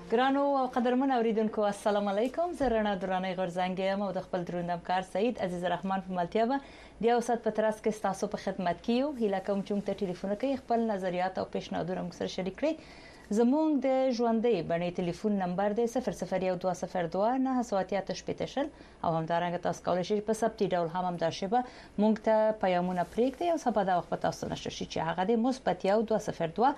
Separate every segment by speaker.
Speaker 1: ګرانو او قدرمن اوریدونکو السلام علیکم زه رڼا درانه غرزنګ یم او د خپل دروندم کار سعید عزیز الرحمن په ملتیا د اوسط پترس کې تاسو په خدمت کې یو هیله کوم چې موږ ته ټلیفون کوي خپل نظریات او پیشنهادونه موږ سره شریک کړئ زموږ د ژوندۍ باندې ټلیفون نمبر دی 0012020978 او همدارنګه تاسو کولی شئ په سبتي ډول هم همدارشبه موږ ته پیغامونه پریږدئ او سبا د وخت تاسو نشئ چې هغه د مثبت 202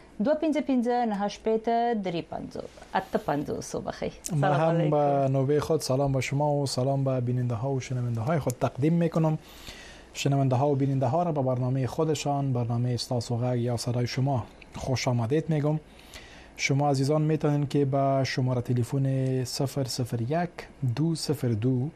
Speaker 1: 255 صبح خیر.
Speaker 2: من هم به نوبه خود سلام به شما و سلام به بیننده ها و شنونده های خود تقدیم میکنم. شنونده ها و بیننده ها را به برنامه خودشان برنامه استاسوغه یا صدای شما خوش آمدید میگم. شما عزیزان میتونین که با شماره تلفن 001 202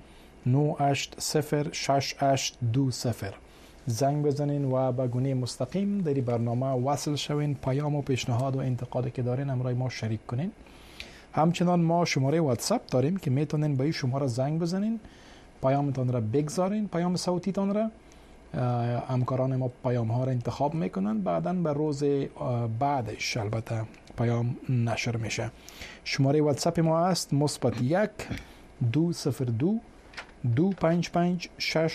Speaker 2: 980620 زنگ بزنین و به گونه مستقیم در این برنامه وصل شوین. پیام و پیشنهاد و انتقادی که دارین همراه ما شریک کنین. همچنان ما شماره واتساپ داریم که میتونین به این شماره زنگ بزنین، پیامتان را بگذارین، پیام صوتیتان را. همکاران ما پیام ها را انتخاب میکنن، بعداً به روز بعدش البته پیام نشر میشه. شماره واتساپ ما است +1 202 255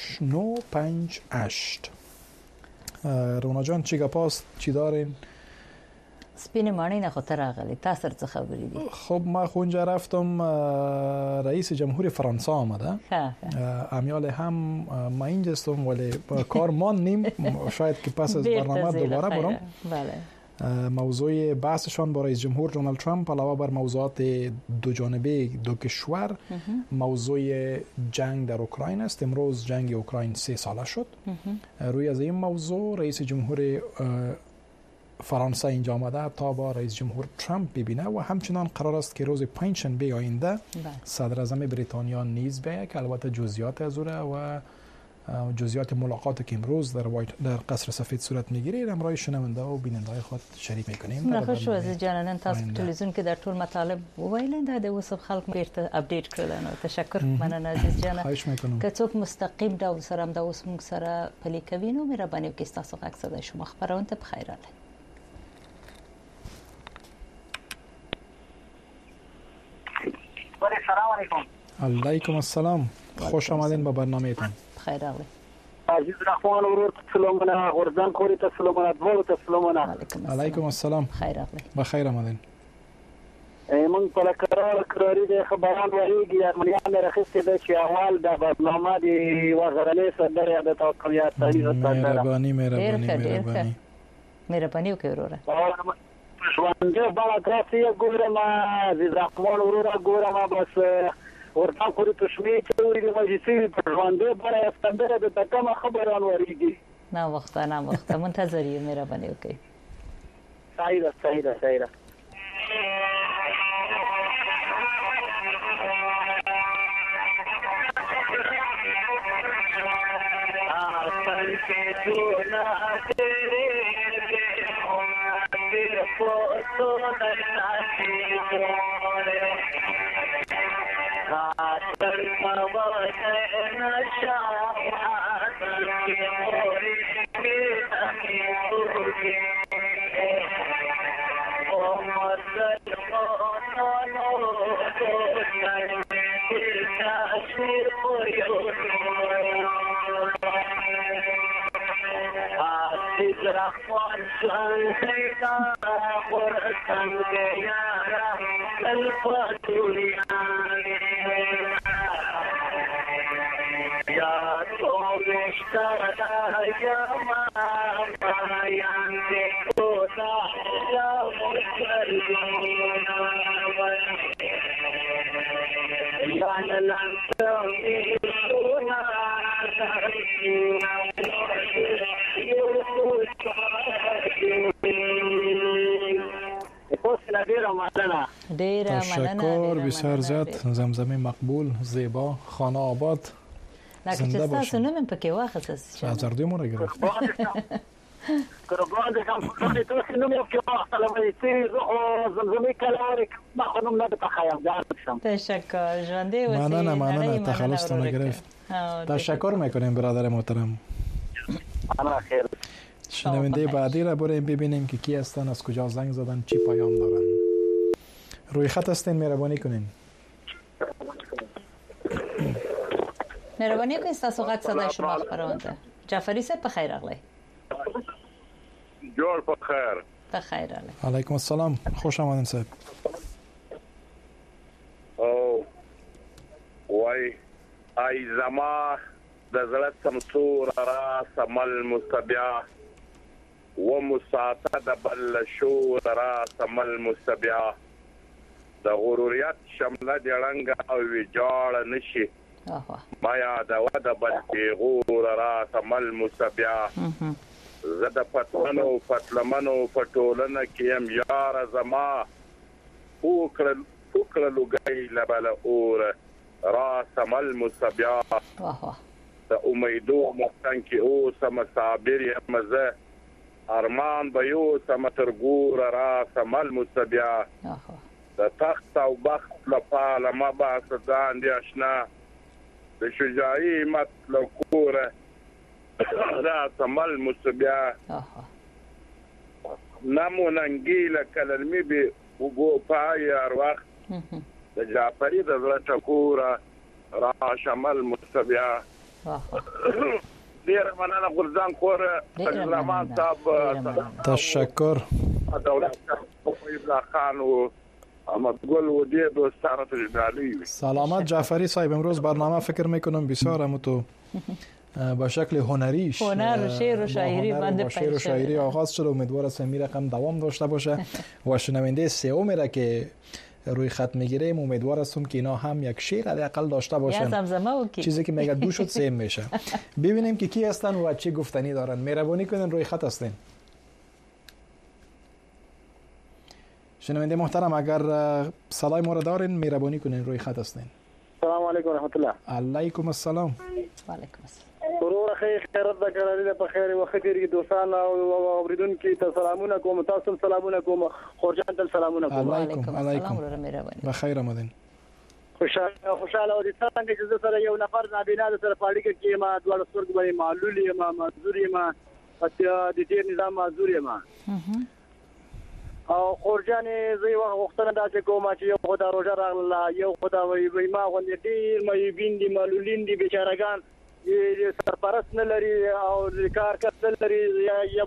Speaker 2: 6958. رونا جان چی گپاست؟ چی دارین؟
Speaker 1: سپین مانی نه خاطر راغلی تاسو څه خبرې دي؟
Speaker 2: خب ما خونجا رفتم رئیس جمهور فرانسه آمده. امیال هم ما اینجا هستم ولی کار مان نیم شاید که پس از برنامه دوباره برم.
Speaker 1: بله.
Speaker 2: موضوع بحثشان با رئیس جمهور دونالد ترامپ علاوه بر موضوعات دو جانبه دو کشور موضوع جنگ در اوکراین است. امروز جنگ اوکراین 3 ساله شد. روی از این موضوع رئیس جمهور فرانسه اینجا آمده تا با رئیس جمهور ترامپ ببینه و همچنان قرار است که روز پنجشنبه آینده صدر اعظم بریتانیا نیز بیاید که البته جزئیات از او و جزئیات ملاقاتی که امروز در قصر سفید صورت میگیره امرای شنونده و بیننده های خود شریک میکنیم.
Speaker 1: نخوش از جانان تاسو تلویزیون کې در ټول مطالب وویل د وسب خلک بیرته اپډیټ کړل. تشکر مننه عزیز جان.
Speaker 2: خواهش میکنم.
Speaker 1: که څوک مستقیم ډول سره هم د اوس موږ سره پلی کوي نو مهرباني وکړئ تاسو غږ صدای شما خبرونه ته بخیر راغلی.
Speaker 3: سلام علیکم.
Speaker 2: علیکم السلام. خوش آمدین به برنامه تان.
Speaker 1: خیر راغلی.
Speaker 3: عزیز رحمان ورور تسلمونه غردان کوری تسلمونه دو تسلمونه.
Speaker 2: علیکم السلام.
Speaker 1: خیر راغلی.
Speaker 2: بخیر آمدین.
Speaker 3: من په قراری د خبران وریږي ارمنیان راخسته د چې اول د برنامه دی وغرنې صدر د توقعیت صحیح
Speaker 2: مهرباني
Speaker 1: وکړئ وروره.
Speaker 3: ژوندې بالا تاسو ګورم عزیز رحمان ورور ګورم بس ورته کوي تشمیه کوي د مجلسي په ژوندې بالا ستندره د تکمه خبران وریږي.
Speaker 1: نه وخت منتظر یم مهرباني وکړئ.
Speaker 3: صحیح ده.
Speaker 2: تشکر بسیار زیاد. زمزمه مقبول، زیبا، خانه آباد.
Speaker 1: زنده باشید. تاسو نوم پکې واخیست.
Speaker 2: آزاردی مو را گرفت.
Speaker 3: قربان دې کوم څه تاسو نوم یو کې واخلم چې زمزمه کلارک ما خونم نه تخیل داشتم.
Speaker 1: تشکر ژوندې اوسئ.
Speaker 2: مننه تخلصتون گرفت. تشکر میکنیم برادر محترم.
Speaker 3: انا خیر.
Speaker 2: شنونده بعدی را بریم ببینیم که کی هستن، از کجا زنگ زدن، چی پیام دارن. روی خط هستین، مهربانی کنین.
Speaker 1: مهربانی کنید تاسو غږ صدای شما خبرونده. جعفری صاحب په خیر راغلی.
Speaker 4: جوړ په خیر.
Speaker 1: په خیر راغلی.
Speaker 2: علیکم السلام، خوش آمدین صاحب.
Speaker 4: او وای ای زما د زړه سمسور را سمل مستبیا و مساته د بل شو را سمل مستبیا د غروریت شمله د رنګ او ویجاړ نشي ما یاد و د بل غور را سمل مستبیا زده پتمنو پتلمنو پټولنه کیم یار زما فکر لګای لبل اور را سمل مستبیا د امیدو مختن کې او سم صابر یم زه ارمان به یو سم ترګور را سمل مستبیا د تخت او بخت لپاره ما با ځان دی آشنا د شجاعي مطلب کور را سمل مستبیا نمو ننګیله کلمې به وګو پای هر وخت د جعفری د زړه ټکور را شمل مستبیا ډیر مننه غرزان کور زمان صاحب
Speaker 2: تشکر
Speaker 4: دولت ابراهیم خان و احمد گل و دیگه دوستان تجدالی.
Speaker 2: سلامت جعفری صاحب، امروز برنامه فکر میکنم بسیار هم تو به شکل هنریش
Speaker 1: هنر و شعر و شاعری بنده
Speaker 2: شعر و شاعری آغاز شد. امیدوارم این رقم دوام داشته باشه و شنونده سوم را که روی خط میگیریم امیدوار هستم که اینا هم یک شعر حداقل داشته باشن، چیزی که میگه دو شد سه میشه. ببینیم که کی هستن و چه گفتنی دارن. مهربانی کنین روی خط هستین. شنونده محترم اگر صدای ما را دارین مهربانی کنین، روی خط هستین.
Speaker 3: السلام علیکم و رحمت الله.
Speaker 2: علیکم السلام.
Speaker 1: و علیکم السلام.
Speaker 3: ورور خیرت د کړل په خیر وخت کې دوستان او اوریدونکو ته سلامونه کوم، تاسو سلامونه کوم، خورجان ته سلامونه کوم.
Speaker 2: علیکم السلام. بخیر آمدین.
Speaker 3: خوشاله او د څنګه چې سره یو نفر نابینا سره پاړی کې ما دوه ستورګ باندې معلولی ما مزوري ما د دې نظام مزوري ما او خورجان زوی وختونه دا چې کومه چې یو خدای روزه راغله، یو خدای وي ما غوندې ډیر مې بیندي معلولین دي بیچارهګان سرپرست نه لري او کار کس نه لري یا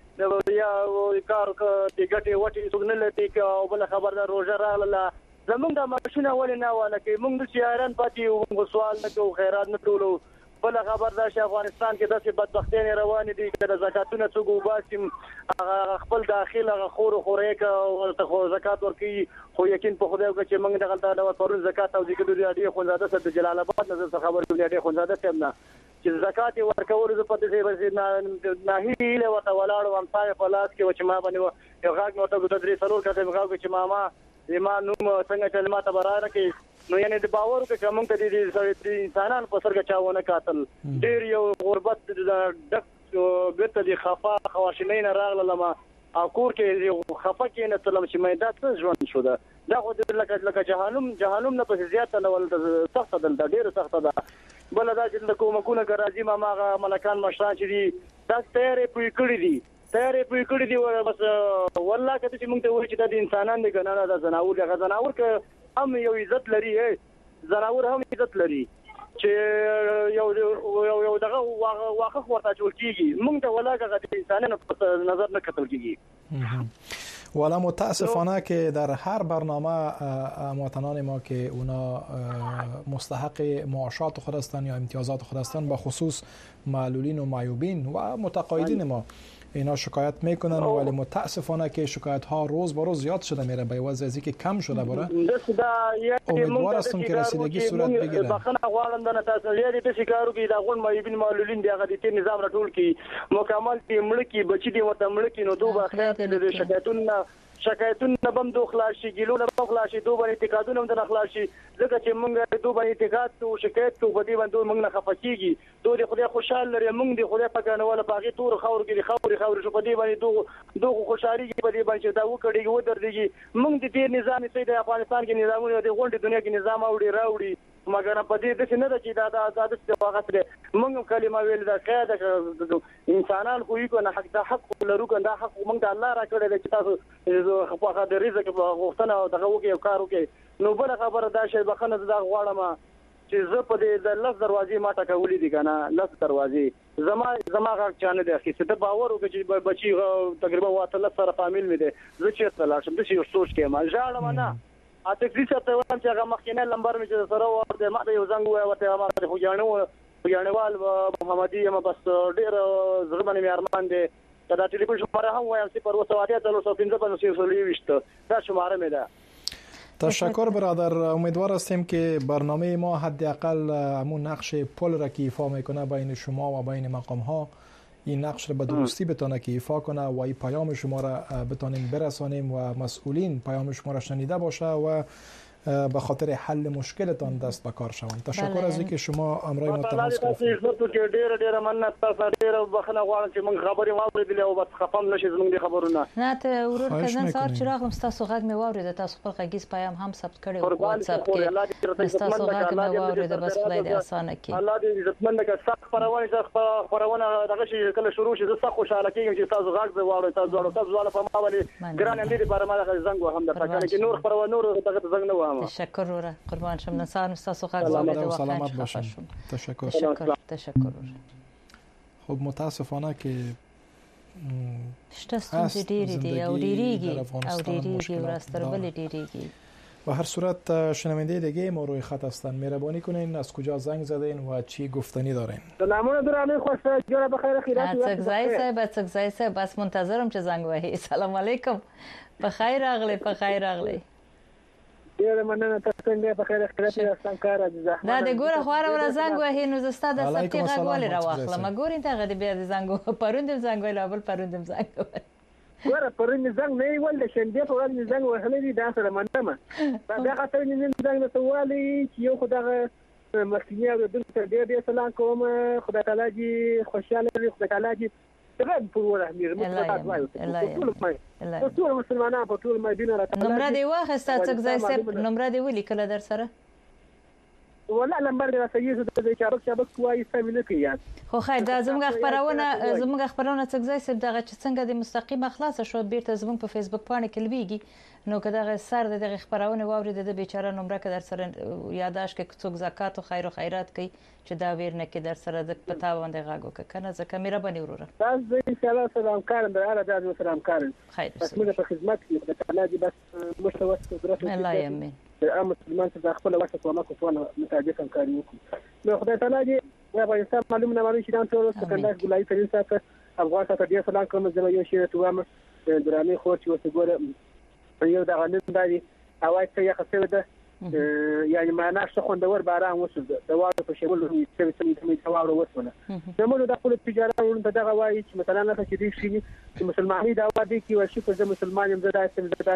Speaker 3: کار د ګټې وټې څوک نه لري او بل خبردار روزه راغله زمونږ د ماشونه ولې نه ونه کوي، موږ د سیاران پاتې موږ سوال نه کوو، خیرات نه ټولو. بل خبردار چې افغانستان کې داسې بدبختۍ روانې دي چې د زکاتونه څوک وباسي خپل داخل هغه خورې او ته زکات ورکوي، خو یقین په خدای وکړي چې موږ دغلته د پرون زکات او ذکر د اډې خونزاده سره د جلال آباد نظر خبر کوي اډې خونزاده صاحب نه چې زکات ورکول زه په دې نه هیله وته ولاړ وم پای په لاس کې چې ما باندې یو غاګ نو ته د درې سلور کته غاګ چې ما نوم څنګه چې ما ته برابر کې نو یعنی د باور کې کوم ته دي انسانان په سرګه چاونه قاتل ډیر یو غربت د ډک ګټه دي خفا خواشینې نه راغله ما او کور کې خفا کې نه تلم چې مې دا څه ژوند شو دا خو د لکه جهنم نه په زیات نه ول سخت ده ډیر سخت ده. بل دا چې د کومکونه راځي ما ملکان مشران چې دي دا تیارې پوي کړی دي بس والله کته چې موږ ته وایي چې د انسانان نه ګنانه د زناور که هم یو عزت لري، زناور هم عزت لري چې یو دغه واقع ورته جوړ کیږي، موږ ته ولاګه د انسانانو په نظر نه کتل کیږي.
Speaker 2: والا متاسفانه که در هر برنامه هموطنان ما که اونا مستحق معاشات خود هستند یا امتیازات خود هستند به خصوص معلولین و معیوبین و متقاعدین ما اینا شکایت میکنن، ولی متاسفانه که شکایت ها روز به روز زیاد شده میره به وجه از اینکه کم شده بره. امیدوار هستم که رسیدگی صورت بگیره.
Speaker 3: بخنه غواړم د تاسو لري د شکارو کې دا غون معیوبین معلولین دی هغه د نظام راټول کی مکمل کی ملکی بچی دی وته ملکی نو دوه خیرات شکایتونه بم دو خلاصي ګلونه بم خلاصي دوه باندې اعتقادونه هم د خلاصي ځکه چې موږ دوه باندې اعتقاد او شکایت کو بدی باندې موږ نه خفقيږي دوه د خدای خوشاله لري موږ د خدای په کنه باغی تور خور کې خور شو بدی باندې دوه خوشالي کې بدی باندې دا وکړي و درديږي موږ د دې نظام ته د افغانستان کې نظامونه د غونډې دنیا کې نظام راوړي مګر په دې د نه د چې دا د وخت موږ کلمه ویل دا قاعده انسانان خو یو نه حق د حق لرو کنده حق موږ د الله را کړل چې تاسو په خاطر رزق غوښتنه او دغه وکي او کار وکي نو بل خبره دا شی بخنه دا غواړم چې زه په دې د لږ دروازې ما ټکولې دي کنه لږ دروازې زما غږ چانه دی چې ته باور وکړي چې بچي تقریبا واته سره فامیل مې دي زه چې تل شم د شي سوچ کې ما ژاړم نه اته کیسه ته وایم چې هغه مخکینه لمبر مې چې سره ورته ما د یو زنګ وای ورته ما خو جانوال محمدي یم بس ډیر زړه باندې ارمان دي دا ټلیفون شماره هم وایم 0 دا شماره مې ده.
Speaker 2: تشکر برادر. امیدوار هستیم که برنامه ما حداقل همون نقش پل را که ایفا میکنه بین شما و بین مقام ها این نقش را به درستی بتونه که ایفا کنه و این پیام شما را بتونیم برسانیم و مسئولین پیام شما را شنیده باشه و به خاطر حل مشکلتان دست به کار شوند. تشکر از اینکه شما امروز ما تماس گرفتید.
Speaker 3: ډیر مننت تاسو ډیر بخنه غواړم چې موږ خبرې واورېدلې او بس خپم نشي زموږ د خبرونه.
Speaker 1: نه ته ورور کزن سار چراغ تاسو غږ مې واورید تاسو خپل غږیز پیام هم ثبت کړی او واتس اپ کې تاسو غږ مې واورید بس خدای دې اسانه کړي. الله دې عزتمن کړي. سخت خبرونه دغه شي کله شروع شي زه سخت خوشاله کېږم چې تاسو غږ واورئ تاسو په ما باندې ګران دې لپاره ما زنګ وهم د پکانه کې نور خبرونه نور دغه زنګ نه وهم. تشکر ورور قربان شم. نصار تاسو غږ واورید او
Speaker 2: سلامت باشین. تشکر.
Speaker 1: تشکر.
Speaker 2: خب متاسفانه که
Speaker 1: ستاسو ډیری دی او ډیریږي او راستر بل ډیریږي.
Speaker 2: و هر صورت شنونده دیگه ما روی خط هستن، مهربانی کنین از کجا زنگ زدین و چی گفتنی دارین؟
Speaker 3: سلامونه درانه خوشا جوړه بخیر خیرات.
Speaker 1: څنګه صاحب بس منتظرم چې زنگ وهي. سلام علیکم. بخیر اغلی.
Speaker 3: ډیر مننه تاسو څنګه بخیر خیرات یاستم کار عزیزه.
Speaker 1: دا د ګوره خواره ور زنګ وهي نو زستا د سپتی غږ ولې راوخله مګورین ته غدي بیا د زنګ پروندم زنګ ویل بل پروندم زنګ
Speaker 3: ګوره پرون زنګ نه ول د شنبه په ورځ زنګ وهلې دي دا سره مننه دا خاطر نن زنګ ته والی چې یو خدای مخکینه او د دې سلام کوم خدای تعالی جی خوشاله وي خدای تعالی جی تغد پروره میر متفقات وایو ټول مسلمانان په ټول مدینه راته
Speaker 1: نمبر دی واخسته څنګه سب نمبر دی ولي کله در سره
Speaker 3: ولا لمبر دی راځي د شبک کوی سمینه کیات
Speaker 1: خو خیر دا زموږ خبرونه څنګه سب دغه څنګه د مستقیم خلاص شو بیرته زموږ په فیسبوک باندې کلویږي نو کداغه سر دغه خبرونه واورید د بیچاره نمبر که در سره یاداش کې څوک زکات او خیر او خیرات کوي چې دا ویر نه کې در سره د پتا باندې غاګو کنه ځکه میرا بنی وروره
Speaker 3: تاسو ان شاء الله سلام کارم در اړه د سلام کارم
Speaker 1: خیر
Speaker 3: بس موږ په خدمت کې د تعالی بس مستوى قدرت
Speaker 1: الله یمن
Speaker 3: ام مسلمان چې خپل وخت په مکو ټول متعجب کاری وکړي نو خدای تعالی دې افغانستان معلومه نه مانی چې دا ټول سکندر ګلای فرین سره افغان سره دې سلام کوم زما یو شی ته وامه درامي خو چې وسګوره یو د غنم باندې اوای ته یې خسته ده یعنی معنا څه خوندور باران وسو د واړو په شمول چې څه دا واړو وسونه زموږ د خپل تجارت ورته دغه وایي چې مثلا نه چې دې شي چې مسلمانۍ دا وادي کې ورشي په مسلمان هم زړه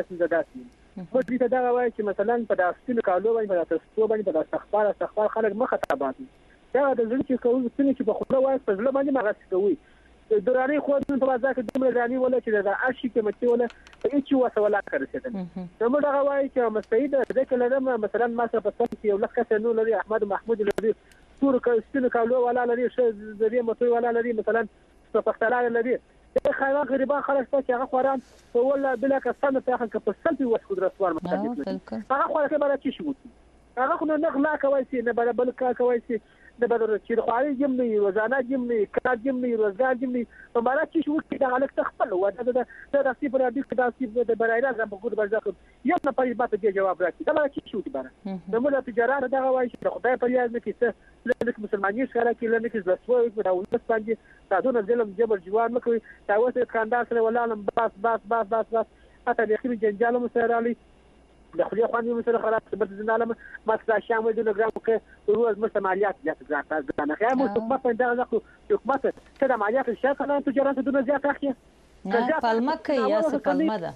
Speaker 3: خو دې دا وایي چې مثلا په داستینو کالو باندې په تاسو باندې په استغفار خلک مخه تابات دا د ځل چې کوم څه چې په خپل وایي په ځل باندې مغس کوي دراني خو د په ځکه د دراني ولا چې دا اشي کې متي ولا هیڅ وسه ولا کړسته نو موږ هغه وایي چې مستعد د کله مثلا ما څه په څه یو لکه نو لري احمد محمود لري تور کستنه کالو ولا لري ش زری متوي ولا لري مثلا په پختلار لري د خیرات غریبان خلک چې هغه خوران ولا بلا کسانه ته هغه په سلبي وسکو رسوار متعدد هغه خو هغه بل چې شو هغه خو نه غلا کوي چې نه بل کوي چې د بدر چې خواري جمني روزانه جمني کار جمني روزګار جمني په مارا چې شو چې دا الک تخپل و دا د راسي پر دې دا چې د برایرا زم په ګور برځه یو نه پرې ماته دی جواب راکړي دا چې شو دي بره د موږ تجارت دا وایي چې خدای پر یاد نه کیسه لکه مسلمانۍ سره کې لنه کې زسوي په دولت باندې تاسو ظلم جبر جوان مکوي تاسو خاندان سره ولالم بس اته د خپل جنجال مسرالي د خپل خواني مسله خلاص بد زنالم ما څه شامل د ګرام کې روز مستمعيات جات ګرځا نه خیا مو حکومت دا ځکه حکومت څه د مالیات الشرکه نه تجارت دونه زیات اخی
Speaker 1: نه پالما کې یا څه پالما ده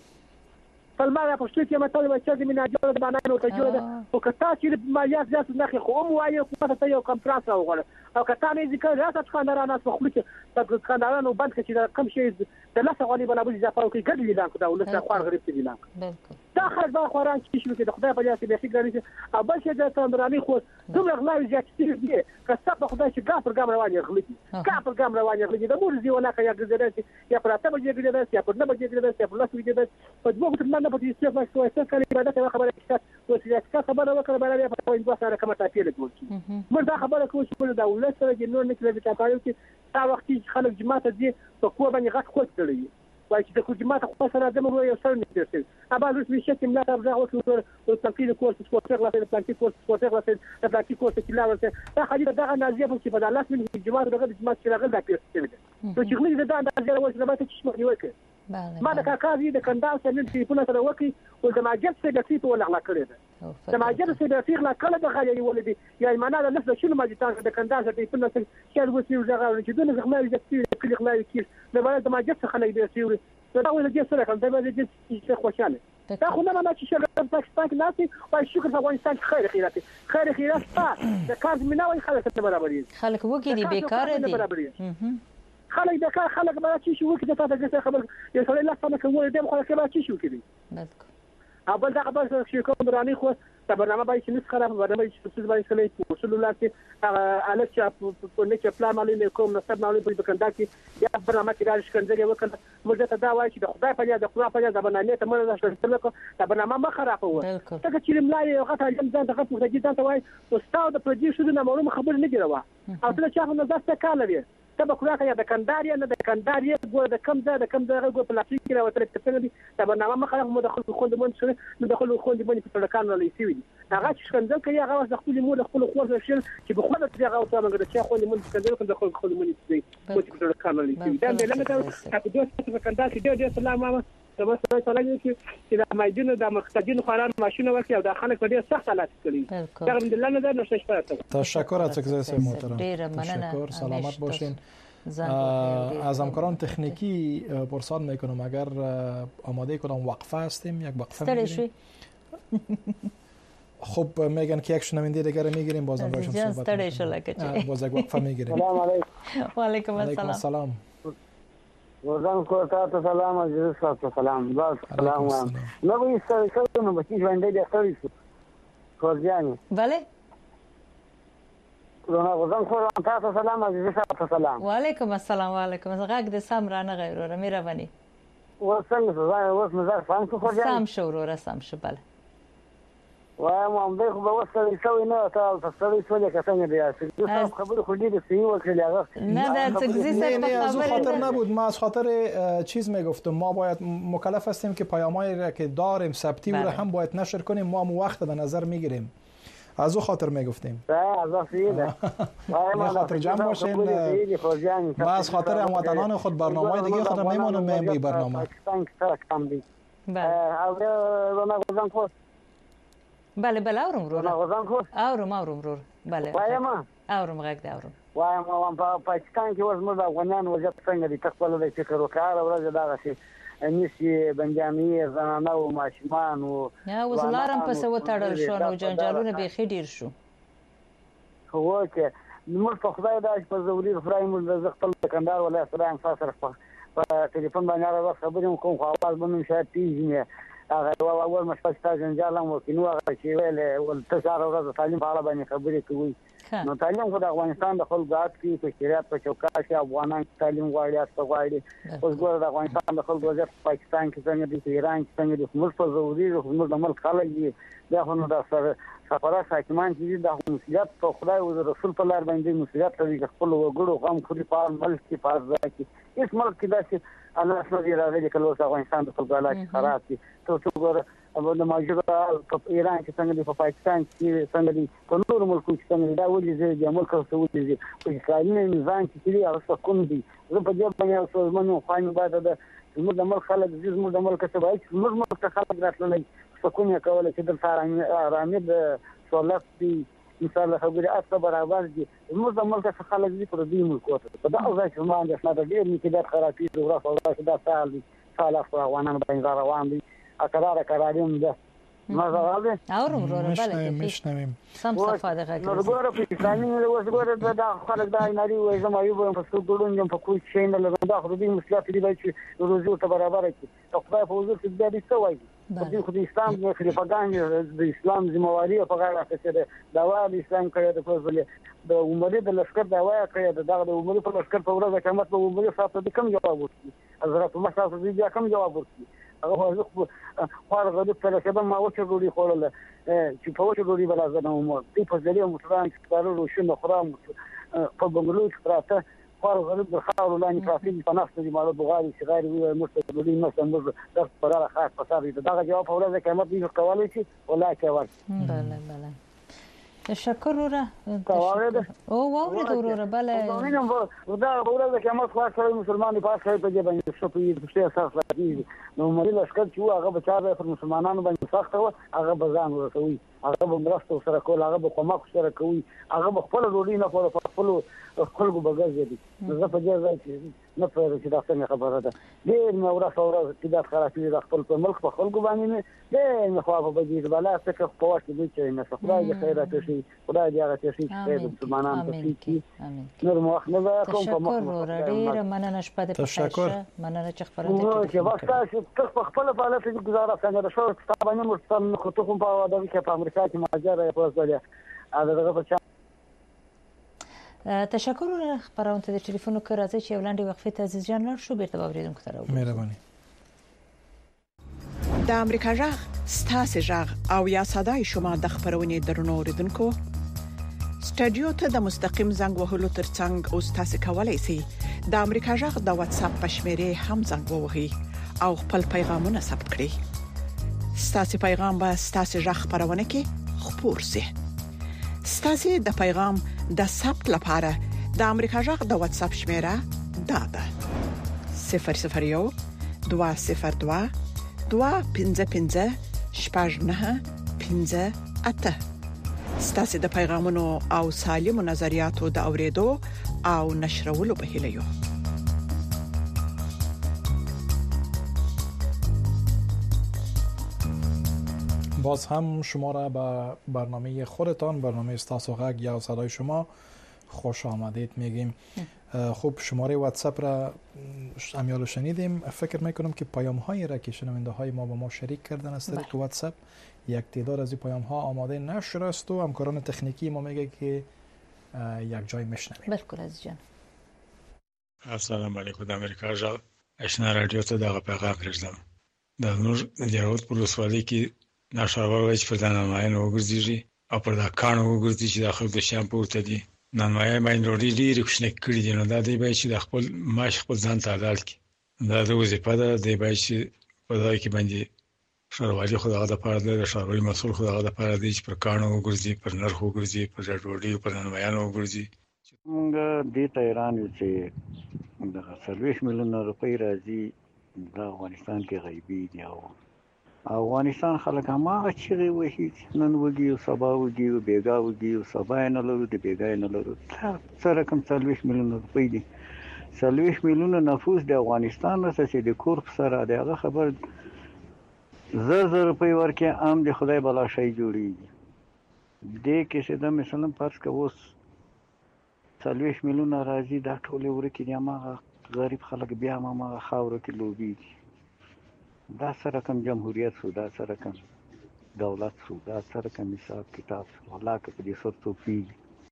Speaker 3: پالما په شتو کې مطلب چې د مناجره د باندې نو تجربه او کتا چې مالیات زیات نه خي خو مو وايي حکومت ته یو کنفرانس راوغله او کتا نه ذکر راځي خاندان په خپل کې خاندانو باندې چې کم شي د لاسه غالي بلا بل ځپاو کې ګډ لیدان کو دا ولته خوار غریب دي نه
Speaker 1: بالکل
Speaker 3: دا خلک به خوراک شي چې د خدای په لاس کې به ګرځي او بل چې د تندراني خو دومره غلاوي زیات دي که څه په خدای چې ګام پر ګام روان یغلي ګام پر ګام روان یغلي د مور زی ولا یا ګرځي یا پر اته بجې ګرځي یا پر 9 بجې ګرځي یا پر 10 بجې ګرځي په دوه وخت نه پټې څه په څه کله عبادت خبره چې خبره وکړه بلې په وایي دوه سره کومه تاپیل کوي موږ دا خبره کوو چې د دولت سره د نور نکله د تاپایو کې تا وخت چې خلک جماعت دي په کوه باندې غټ خوښ کړی وای چې د جماعت خو سره د مو یو سره نشته ابا زه چې چې ملا ترجع وکړو او تنقید کورس سپورت غلطه د پلانکی کورس سپورت غلطه د پلانکی کورس چې لا ورته دا حدیث دغه نازیه په چې په دالت من جماعت دغه جماعت چې راغله د پیښې ده نو چې غلی دا نازیه وایي چې ما ته چې مخ نیوکه ما د کاکازي د کنداو سره چې په نظر وکي او د ماجد څخه د سیټ ولا غلا کړی ده د ماجد څخه د سیټ لا کله د غالي ولدي یا معنا د نفس شنو ماجدان د کنداو سره په نظر چې وسی وزغاو چې دونه غماري د سیټ کلی غلا کیږي د ماجد څخه خلک د سیوري دا ولې د سره کوم دا د چې خوشاله دا خو نه ما چې شګر پاکستان کې ناسي او شکر افغانستان خیر خیرات د کار مناوي خلک ته برابر دي
Speaker 1: خلک وګړي دي بیکار دي
Speaker 3: خلک د کار خلک به چې شو کې د تاسو خبر یو سره لا څنګه کوي د خلک به چې شو کې اول دا خبر چې کوم دراني خو د برنامه باندې چې نس خراب برنامه چې څه باندې سره وصول الله کې الک چې په نه چې پلان مالي کوم نصب مالي په کنده کې یا برنامه کې راځي کنده وکړه موږ ته دا وایي چې د خدای په یاد د خدای په یاد باندې ته موږ راځو د برنامه ما خراب و څنګه چې ملای یو غټه یم ځان د غټ مخدي ته وایي او ستاسو د پروژې شوه نه معلومه خبر نه دی راو او ته چې هغه نظر څه کار لري ته به کړه یا د کنداري نه د کنداري ګور د کم ځای د کم ځای ګور پلاستیک کې راوتل څه دي دا برنامه مخه مو د خلکو خوند مونږ سره د خلکو خوند باندې په تړکان نه لېسي وي هغه چې څنګه کوي هغه د خپل مور د خپل خور شل چې په خپل طریقه او څنګه د چا خوند مونږ څنګه د خلکو خوند مونږ دي په تړکان نه لېسي دا به لمه ته په دوه څه په کنداري ډېر سلام ماما تاسو سره چې د مایدونو د مختدین خوران ماشینه ورکړي او د خلک په ډېر سخت حالت کړي دا الحمدلله نه ده نشته شپه
Speaker 2: تشکر از تکزای محترم
Speaker 1: ډېر مننه
Speaker 2: تشکر سلامت باشین از همکاران تکنیکی پرسان میکنم اگر آماده کنم وقفه هستیم یک وقفه میگیریم خب میگن که یک شنونده دیگر میگیریم بازم باشون صحبت باز یک وقفه میگیریم
Speaker 3: سلام علیکم
Speaker 1: و علیکم السلام
Speaker 3: وزن کو تاسو سلام عزیز تاسو سلام باز سلام نو وي څه نو بچی ژوندې دي ستاسو خورجاني
Speaker 1: بله
Speaker 3: وزن کو تاسو سلام عزیز تاسو سلام
Speaker 1: و علیکم السلام و علیکم غږ د سم رانه غیر را مهرباني
Speaker 3: وسنګ زای اوس مزار فهم کو خورجاني
Speaker 1: سم شو ورو سم شو بله
Speaker 3: وایم هم به خو وسه شوی نه تاسو سره څه کې څنګه دی تاسو خبر خو دې سی وکړل هغه
Speaker 1: نه دا تکزیس
Speaker 2: نه خاطر نبود ما از خاطر چیز میگفتم ما باید مکلف هستیم که پیامایی را که داریم ثبتی و هم باید نشر کنیم ما وقت به نظر میگیریم از او خاطر میگفتیم
Speaker 3: از افیده
Speaker 2: ما خاطر جمع باشین ما از خاطر هموطنان خود برنامه‌های دیگه خاطر میمونم به برنامه
Speaker 1: بله بله اورم رو اورم رو بله
Speaker 3: وایم
Speaker 1: اورم غږ دی اورم
Speaker 3: وایم په پاکستان کې اوس موږ افغانان وضعیت څنګه دي تخپل د فکر وکړه ورځ دا شي نشي بنجامي زنانه او ماشومان او
Speaker 1: وزلارم په سو تړل شو نو جنجالونه به خډیر شو
Speaker 3: هو چې موږ په خدای دا په زوري افرایم د خپل کندهار ولایت سره انصار په ټلیفون باندې راځه خبرې کوم خو اواز باندې شاید پیژنې هغه اول مشپستا جنجال هم وکینو هغه چې ویل ول تاسو ورځ تعلیم په اړه باندې خبرې کوي نو تعلیم خو د افغانستان د خلکو غاټ کې په شریعت په چوکاټ کې افغانان تعلیم غواړي تاسو غواړي اوس ګور د افغانستان د خلکو وضعیت پاکستان کې څنګه دي ایران کې څنګه دي موږ په ضروري موږ د ملک خلک دي دا خو نو د سفارت حاکمان چې د مسؤلیت په خدای او رسول په لار باندې مسؤلیت لري خپل وګړو غم خوري په ملک کې په ځای کې هیڅ ملک کې داسې الله سبحانه راغلي کله اوس افغانستان د خلکو حالات خراب دي ته ګور او د موجوده په ایران کې څنګه دي په پاکستان کې څنګه دي په نورو ملکونو کې څنګه دا ولې د ملک او سعودي په اسرائیل نظام کې دي هغه څه دي زه په دې باندې اوس منو خاين بعد د زموږ د ملک خلک زموږ د ملک څخه وایي زموږ ملک خلک راتللی څه کوله چې د سارامي د سولت دي مثال خبره اته برابر دي زموږ د ملک څخه خلک دي پر دې ملک وته په دا ځای چې ما د اسناد ډېر میکدار خرابې جغرافي او دا سال دي سال افغانان باندې روان دي اقرار قراریم ده ما زغاله
Speaker 1: اورم وروره بله
Speaker 2: میشنویم
Speaker 1: سم صفه د غږ
Speaker 3: نو ګوره په اسلامي اوس ګوره دا خلک دا ناري وای زما یو په څو ډولونو په کوم شي نه لږه خو دې مسلات دی چې روزي ته برابر کی خدای په حضور کې دې څه وایي په دې اسلام د خلیفګان د اسلام ذمہواری په غاړه اخیسته دا وایي اسلام کړی د فضل د عمر د لشکره دا وایي کړی د عمر په لشکره په ورځ قیامت په عمر صاحب د کوم جواب ورکړي حضرت عمر صاحب دې کوم جواب ورکړي هغه خو غوډه په لکه ما وڅ ډوډۍ خوړل چې په وڅ ډوډۍ بل ځنه مو دې په ځلې متران چې کارو شنو خرام په بنگلو کې پراته خو غریب د خاور لاندې پراته په نفس دي مالو بغالي چې غیر وي مرته ډوډۍ مثلا د پراره خاص پساري دا جواب په ورځ قیامت دې کولای شي ولا کوي
Speaker 1: بله بله تشکر وروره او واورید وروره بله
Speaker 3: مینم دا ورځ قیامت خاص سره مسلمان په اساس په دې باندې څه په اساس راځي نو مری لشکره چې هغه بچاره پر مسلمانانو باندې سخت و هغه بزان ورسوي هغه به مرسته سره کول هغه به کومک سره کوي هغه به خپل ډوډۍ نه خور په خپل بغاز دي زه په دې ځای کې نه پوهیږم چې دا څنګه خبره ده ډېر نو راځه چې دا خرافي د خپل ملک په خلکو باندې نه ډېر خو په دې بلا څه په واټ دي چې نه خدای دې خیرات شي خدای دې هغه شي چې د مسلمانانو په کې نور مو نه کوم په
Speaker 1: مخ ډېر مننه شپه دې
Speaker 2: تشکر
Speaker 1: مننه چې خبرونه
Speaker 3: چې واسطه چې خپل په حالت کې گزاره څنګه شو تابانه مرستم خو کوم په واده کې په امریکا کې ماجرا په وسیله هغه په
Speaker 1: تشکر خبرونه ته د ټلیفون کار راځي چې ولندې وقفه ته عزیز جان لار شو بیرته باوریدونکو ته راوړم
Speaker 2: مهرباني
Speaker 5: د امریکا جغ ستاسو جغ او یا صداي شما د خبرونه درنو اوریدونکو سټډیو ته د مستقیم زنګ وهلو ترڅنګ او تاسو کولی شئ د امریکا جغ د واتس اپ پښمره هم زنګ ووهئ او خپل پیغامونه ثبت کړئ ستاسو پیغام به ستاسو جغ خبرونه کې خپور شي ستاسو د پیغام د ثبت لپاره د امریکا جغ د واتس اپ شمیره دا ده 001 202 255 شپږ 9 ستاسو د پیغامونو او سالمو نظریاتو د اوریدو او نشرولو په هیله یو
Speaker 2: باز هم شما را به برنامه خودتان برنامه استاسو غږ یا صدای شما خوش آمدید میگیم. خب شماره واتساپ را امیال شنیدیم. فکر میکنم که پیام هایی را که شنونده های ما با ما شریک کردن از طریق واتساپ یک تعداد از این پیام ها آماده نشده است و همکاران تکنیکی ما میگه که یک جای میشنویم.
Speaker 1: بالکل از جان.
Speaker 6: السلام علیکم. د امریکا جغ آشنا رادیو ته دغه پیغام رسوم. د نور دیروت په لوسوالۍ کې ناشراوي چې پر دانماین وګرځي او پر دا کانو وګرځي چې د خلکو د شام پورته دي. نانماین باندې ډېری ډېر کوشنه کړی دي. نو دا دی به چې د خپل ماش خپل ځان ته حلال کړي. دا د وظیفه ده دی به چې په دای کې باندې شاروالي خدای د پاره د شاروالي مسول خدای د پاره دی چې پر کانو وګرځي پر نرخ وګرځي پر ډوډۍ پر نانماین وګرځي.
Speaker 7: موږ دې ته ایران چې د 40 میلیون روپۍ راځي د افغانستان کې غیبی دي او افغانستان خلک هغه چې وایي نن وږي او سبا وږي او بیګا وږي او سبا نه لرو د بیګا نه لرو سره کوم 40 میلیون روپۍ دي. 40 میلیون نفوس د افغانستان سره چې د کور سره دغه خبر زر روپۍ ورکه عام د خدای بلا شي جوړیږي. دې کې چې د مثلا فرض کوو 40 میلیون راځي دا ټول ورکه دي ما غریب خلک بیا ما خاور کې لوبي. دا سره کوم جمهوریت سو دا سره کوم دولت سو دا سره کوم حساب کتاب ولاکه په دې صورتو پی.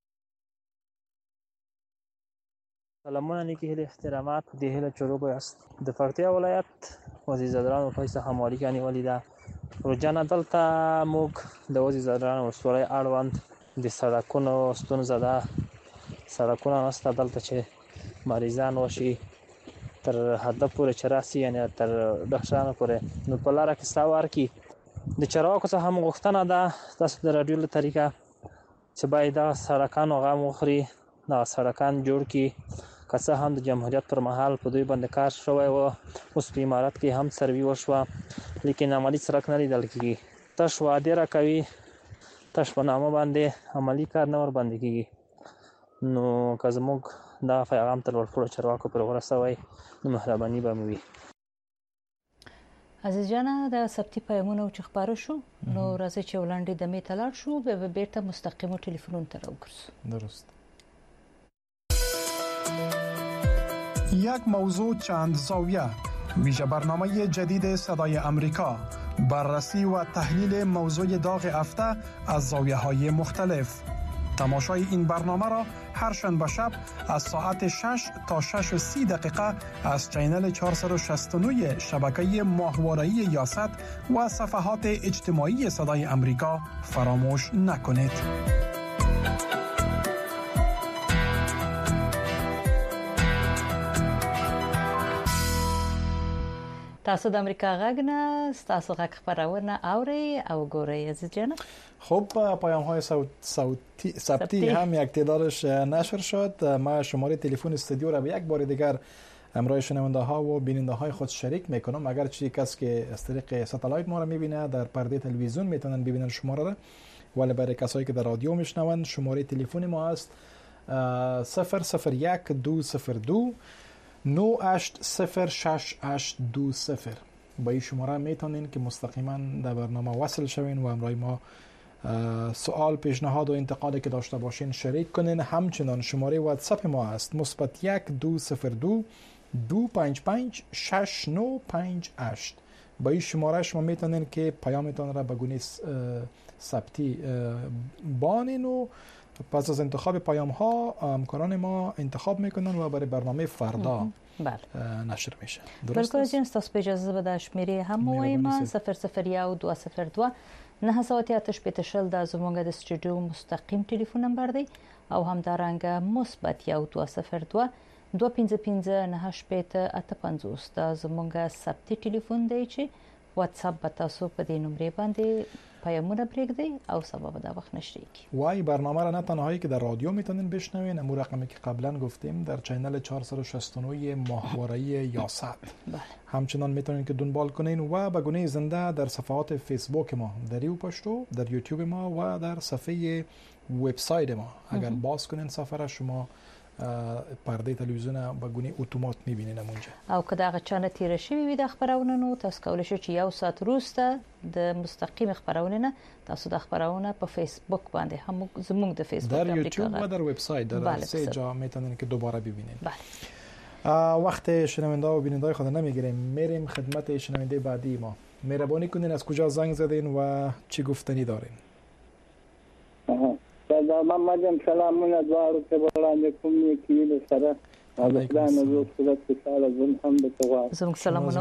Speaker 8: سلامونه نیکی هیله احترامات د هیله چروبه است د پکتیا ولایت وزیر زدران او پیسه همواری کنی ولیدا روزانه دلته موږ د وزیر زدران او سوري اړوند د سړکونو ستون زده سړکونه است دلته چې مریضان وشي تر هدف پورې چراسي یعنی تر دښانه پورې نو په لار کې ساوار کی د چرواکو څخه هم غوښتنه ده تاسو د رادیو له طریقه چې باید دا سړکان او غو مخري دا سړکان جوړ کی که هم د جمهوریت پر مهال په دوی باندې کار شوی و اوس په امارات کې هم سروي وشو لیکن عملی سړک نه لیدل کیږي. تاسو وعده را کوي تاسو په نامه باندې عملی کار نه ور باندې کیږي. نو که زموږ دا پیغام تر ورکړو چرواکو پر ورسوي نو مهرباني به موي.
Speaker 1: عزیز جان د سبتي پیغامونو چې خبره شو نو راځي چې ولندې د می تلار شو به بیرته مستقیم تلفن تر وګرځو.
Speaker 2: درست. یک موضوع چند زاویه، ویژه برنامه جدید صدای امریکا، بررسی و تحلیل موضوع داغ هفته از زاویه‌های مختلف. تماشای این برنامه را هر شنبه شب از ساعت 6 تا 6:30 دقیقه از چینل 469 شبکه ماهواره‌ای یاست و صفحات اجتماعی صدای امریکا فراموش نکنید.
Speaker 1: تاسو د امریکا غږ نه تاسو غږ خبرونه اوري او ګوري عزیز جان.
Speaker 2: خب پیام‌های صوتی هم یک تعدادش نشر شد. ما شماره تلفن استودیو را به یک بار دیگر همراه شنونده‌ها و بیننده‌های خود شریک میکنم. اگر چی کسی که از طریق ساتلایت ما را میبینه در پرده تلویزیون میتونن ببینن شماره را، ولی برای کسایی که در رادیو میشنون شماره تلفن ما است 001-202 980620. با این شماره میتونین که مستقیما در برنامه وصل شوین و همراه ما سوال، پیشنهاد و انتقادی که داشته باشین شریک کنین. همچنان شماره واتساپ ما است +1-202 255 6958. با این شماره شما میتونین که پیامتان را به گونه ثبتی بانین و پس از انتخاب پیام ها همکاران ما انتخاب میکنن و برای برنامه فردا نشر میشه. درست
Speaker 1: است؟ بلکه تاسو په اجازه بده شمیرې هم وایم 001-202 988 د زمونږ د استودیو مستقیم ټلیفون نمبر دی او هم دارنګه +1-202 255-9858 د زمونږ ثبتی ټلیفون دی چې واتساپ به تاسو په دې نمبر باندې پیامونه پرېږدئ او سبب دا وخت نشریږي.
Speaker 2: وای برنامه را نه تنهایی که در رادیو میتونین بشنوین، امو رقمی که قبلا گفتیم در چینل 469 ماهواره‌ای یاست.
Speaker 1: بله.
Speaker 2: همچنان میتونین که دنبال کنین و به گونه زنده در صفحات فیسبوک ما، دریو پشتو، در یوتیوب ما و در صفحه وبسایت ما. اگر باز کنین صفحه را شما پرده تلویزیون به گونه اتومات میبینین اونجا.
Speaker 1: او که دغه چانه تیر شوی وي د خبرونه نو تاسو کولای شئ چې یو ساعت وروسته د مستقیم خبرونه نه تاسو د خبرونه په فیسبوک باندې هم زموږ د فیسبوک
Speaker 2: در یوتیوب و در وبسایت در سه جا میتونین که دوباره ببینین.
Speaker 1: بله.
Speaker 2: وقت شنونده و بیننده خود نمیگیریم، میریم خدمت شنونده بعدی ما. مهربانی کنین از کجا زنگ زدین و چی گفتنی دارین؟
Speaker 3: دا محمد سلامونه دوارو ته وړاندې کوم کې سره افغان نو صورت کې سره زم هم د توغا
Speaker 1: زم سلامونه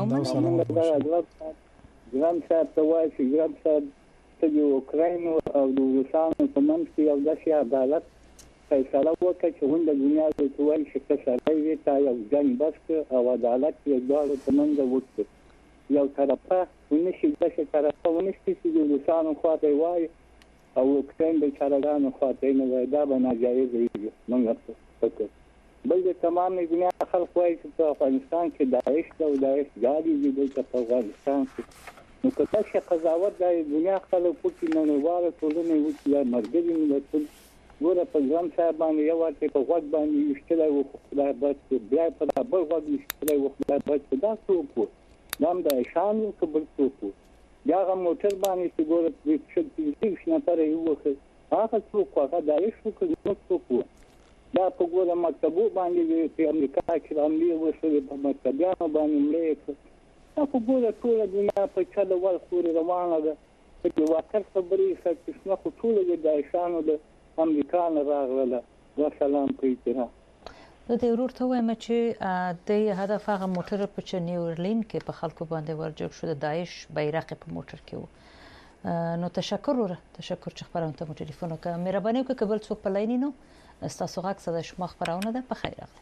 Speaker 3: ګرام صاحب ته وایي چې ګرام صاحب ته د اوکراین او د روسانو په منځ کې یو داسې عدالت فیصله وکړي چې د دنیا د توای شکل سره وي تا یو جنگ بس او عدالت یې دوه په منځ وکړي. یو طرفه ونشي داسې طرفه ونشي چې د روسانو خواته وایي او اوکراین د چارګانو خواته نه وای دا به ناجایز وي. موږ فکر بل د تمام دنیا خلک وایي چې په افغانستان کې داعش او داعش جاري دي د افغانستان کې نو کله چې قضاوت د دنیا خلک پکې نه نواره ټولنه وي چې مرګري ملت ګوره په ځان صاحب باندې یو وخت په وخت باندې یشتلای و خدای بس بیا په بل وخت یشتلای و خدای بس دا څوک نام د شان قبل څوک یا غو موټر باندې چې ګوره چې نفر یو وخت هغه څوک هغه دایښ وکړي څوک دا په ګوره مکتبو باندې په امریکا کې باندې وسره په مکتبانو باندې ملک دا په ګوره ټول دنیا په چل ول خور روانه ده چې واکر خبرې چې څنګه ټول د دایښانو د امریکا نه راغله. والسلام پیتره
Speaker 1: د دې ورته وایم چې د هدف هغه موټر په نیوورلین کې په خلکو باندې ورجوړ شو د داعش بیرغ په موټر کې وو. نو تشکر چې خبرونه ته ټلیفون وکړه. مهرباني وکړئ کبل څوک په لاین نو تاسو غږ صدا شما خبرونه ده په خیر راغلی.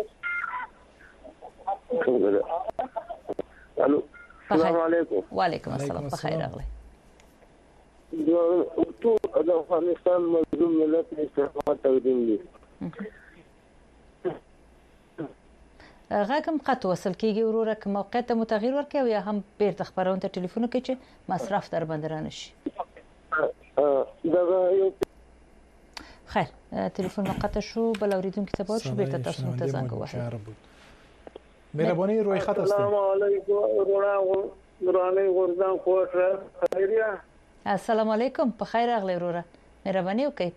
Speaker 9: الو السلام علیکم.
Speaker 1: وعلیکم السلام په خیر راغلی.
Speaker 9: ټول د افغانستان مظلوم ملت استقامت تقدیم دي.
Speaker 1: غږم قط وصل کیږي وروره که موقعیت ته متغیر ورکړي او یا هم بیرته خبرونه ته ټلیفون وکړي چې مصرف در باندې رانه شي. خیر ټلیفون قطع شو بل اوریدونکو ته باید شو بیرته تاسو ته زنګ ووهئ.
Speaker 2: مهرباني روی خط هستید.
Speaker 9: السلام علیکم رونا درانه غردان خوښه خیریه.
Speaker 1: السلام علیکم، په خیر راغلی وروره، مهرباني وکړئ.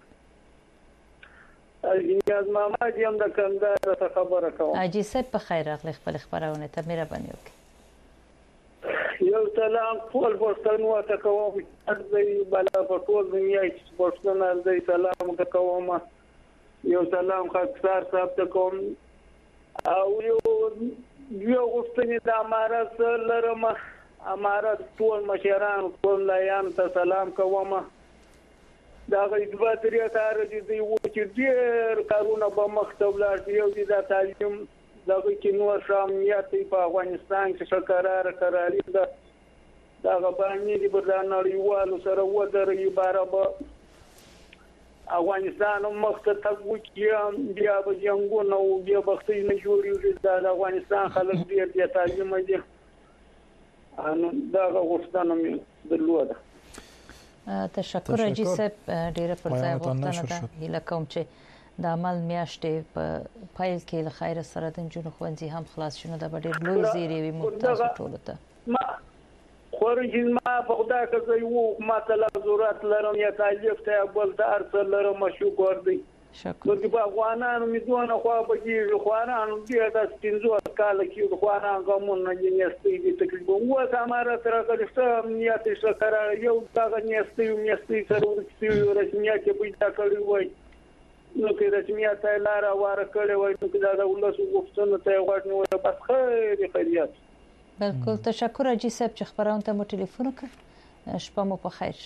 Speaker 9: نیاز محمد یم د کندهار څخه خبره کوم.
Speaker 1: حاجي صاحب په خیر راغلی، خپل خبرونه ته مهرباني وکړئ.
Speaker 9: یو سلام ټول پښتنو ته کوم، ارزي بلا په ټول دنیا کې پښتون ارزي سلام ته کوم. یو سلام خاکسار صاحب ته کوم او یو غوښتنې د امارات لرم، امارات ټول مشران ټول لایان ته سلام کوم. دا غي د باتریا کار دي و چې ډېر کارونه به مخته ولاړ یو دي د تعلیم دغه کې نور شاملیت په افغانستان کې شکرار قراري ده دا غبانې دي برانړیوالو سره ودرې بارابه افغانستان مخته تګوچې بیا به جنگونه او بیا بختي نه جوړیږي د افغانستان خلک ډېر د تعلیم دي انو دا غوښتنه مې درلوده.
Speaker 1: تشکر حاجي صاحب، ډیره پر ځای غوښتنه ده. هیله کوم چې د عمل میاشتې په پایل کې له خیر سره د جنونو خوندې هم خلاص شونه د ډېر لوی زیری وي ممتاز ټول ته
Speaker 9: ما خورجی ما په خدا کې یو ما ته ضرورت لرم یا تعلیف ته بل د ارسل لرم شکر دی.
Speaker 1: شکر.
Speaker 9: نو په افغانانو می دونه خو به کیږي خوانانو دې د 15 کال کې خوانان کومون نه نيستي دي تقریبا و سماره تر کله امنیت شکر یو دا نيستي سره ورسې رسمیت پیدا کړی وای نو کې رسمیت لار واره کړی وای نو دا د ولس غوښتنه ته غوښنه وای بس خیریت.
Speaker 1: بالکل تشکر حاجی صاحب چې خبرونه ته مو ټلیفون وکړ. شپه مو په خیر.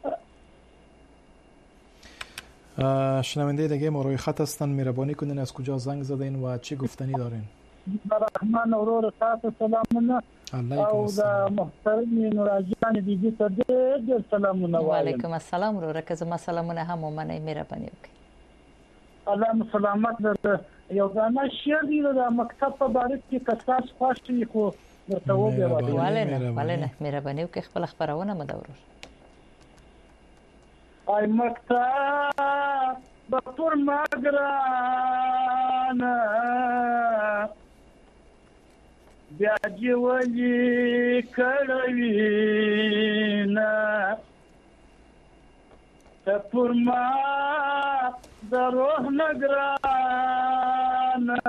Speaker 2: شنونده دیگه ما روی خط هستن، مهربانی کنین از کجا زنگ زدین و چی گفتنی دارین؟
Speaker 10: رحمان اورور تاسو سلامونه او د محترم نوراجان بیبي ته ډېر سلامونه وایم.
Speaker 1: وعلیکم السلام ورور که زما سلامونه هم ومنئ مهرباني وکړئ.
Speaker 10: الله سلامت درته. یو ځانه شعر دی د مکتب په باره کې کساس خوښي خو درته وګورئ.
Speaker 1: ولنه مهرباني وکړئ خپل خبرونه مدورور.
Speaker 10: ای مکتب بطور مگرانا بیاجی ولی کروینا تپور ما دروح نگرانا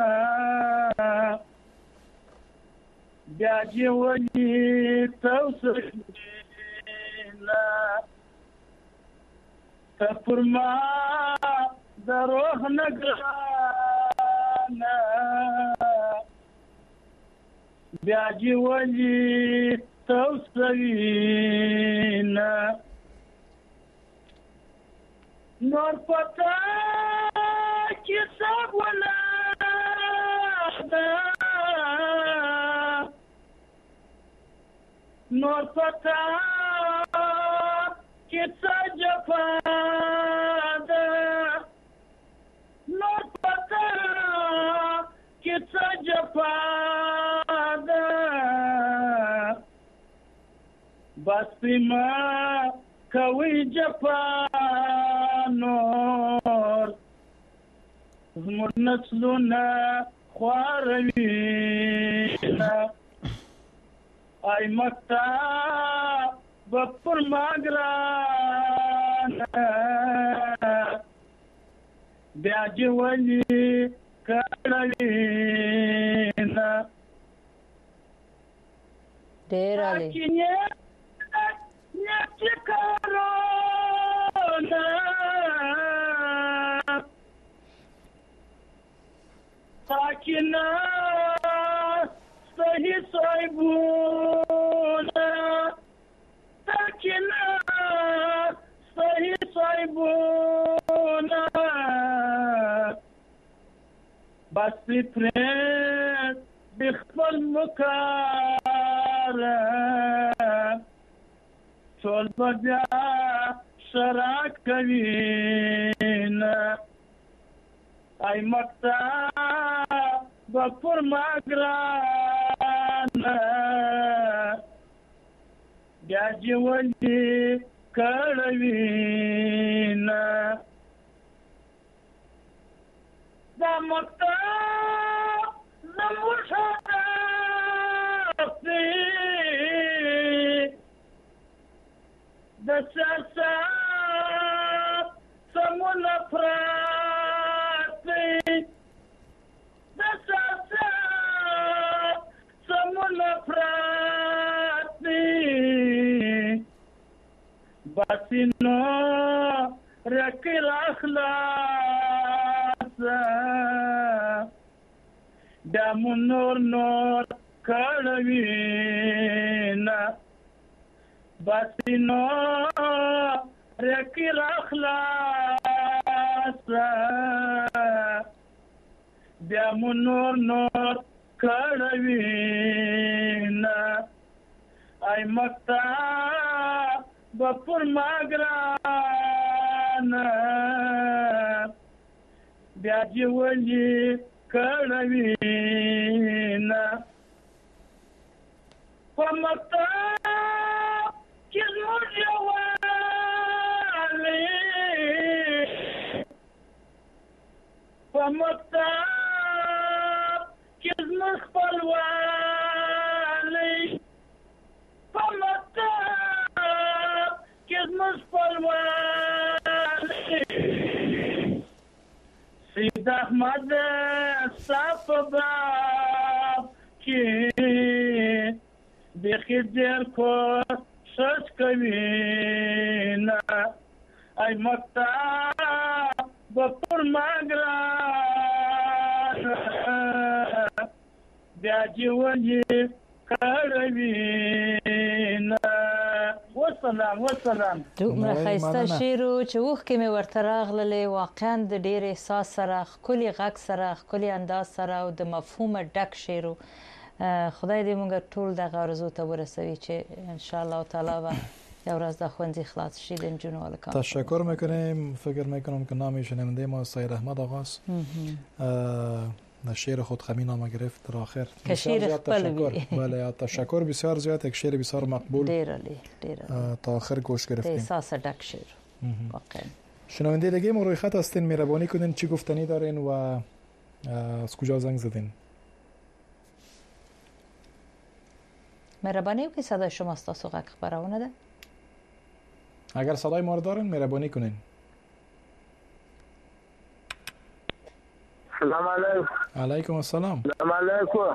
Speaker 10: بیاجی ولی توسینا تپور ما دروح نگرانا بیاجی ولی توسینا نور پتا کتاب ولا نور پتا کتاب جفا نور پتا کتاب جفا بس ما کوي جفا نور زموږ نسلونه خواروينا ای مکتب پر ماګرانا بیا جوړی کړلینا
Speaker 1: ډېر علي
Speaker 10: ساکنا صحیح صاحبونا ساکنا صحیح صاحبونا بس پرد بخبر مکارا ټول بیا شراک کوینا ای مکتب پر ماګرانا بیا جوړی کړوینا دا مکتب زموږ سرسا سمون افراتی سرسا سمون افراتی بسینو رکل اخلاص دامون نور کړوینا بسینو رکل اخلاص دامون نور کړوینا ای مکتا بپر ماګرانا بیا جوړی کړوینا پمکتا چې زموږ یووالی پمکتا چې زموږ خپلوالی پمکتا چې زموږ خپلوالی سید احمد صاحب باب کې بخیر دیر کو سچ کوینا ای مکتا بپر ماگران بیا جیونی کروینا والسلام
Speaker 1: دومره خیسته شیرو چې وښکې مې ورته راغللې واقعا د ډېر احساس سره ښکلي غږ سره ښکلي انداز سره او د مفهومه ډک شیرو خدای دې مونږ ټول دغه آرزو ته ورسوي چې ان شاء الله تعالی و یو ورځ د ښوونځي خلاص شي د نجونو الکان.
Speaker 2: تشکر میکنیم. فکر میکنم که نام شنونده ما سید احمد آقاست. شعر خود خمی نامه گرفت در آخر.
Speaker 1: شعر
Speaker 2: تشکر. بله تشکر بسیار زیاد. یک شعر بسیار مقبول.
Speaker 1: دیر علی.
Speaker 2: تا آخر گوش گرفتیم.
Speaker 1: احساس ډک شعر. واقعا.
Speaker 2: شنونده دیگه ما روی خط هستین، مهربانی کنین چی گفتنی دارین و از کجا زنگ زدین؟
Speaker 1: مهربانی که صدای شما استاسو غږ خبرونه ده.
Speaker 2: اگر صدای ما رو دارین مهربانی کنین.
Speaker 9: سلام علیکم.
Speaker 2: علیکم السلام.
Speaker 9: سلام علیکم.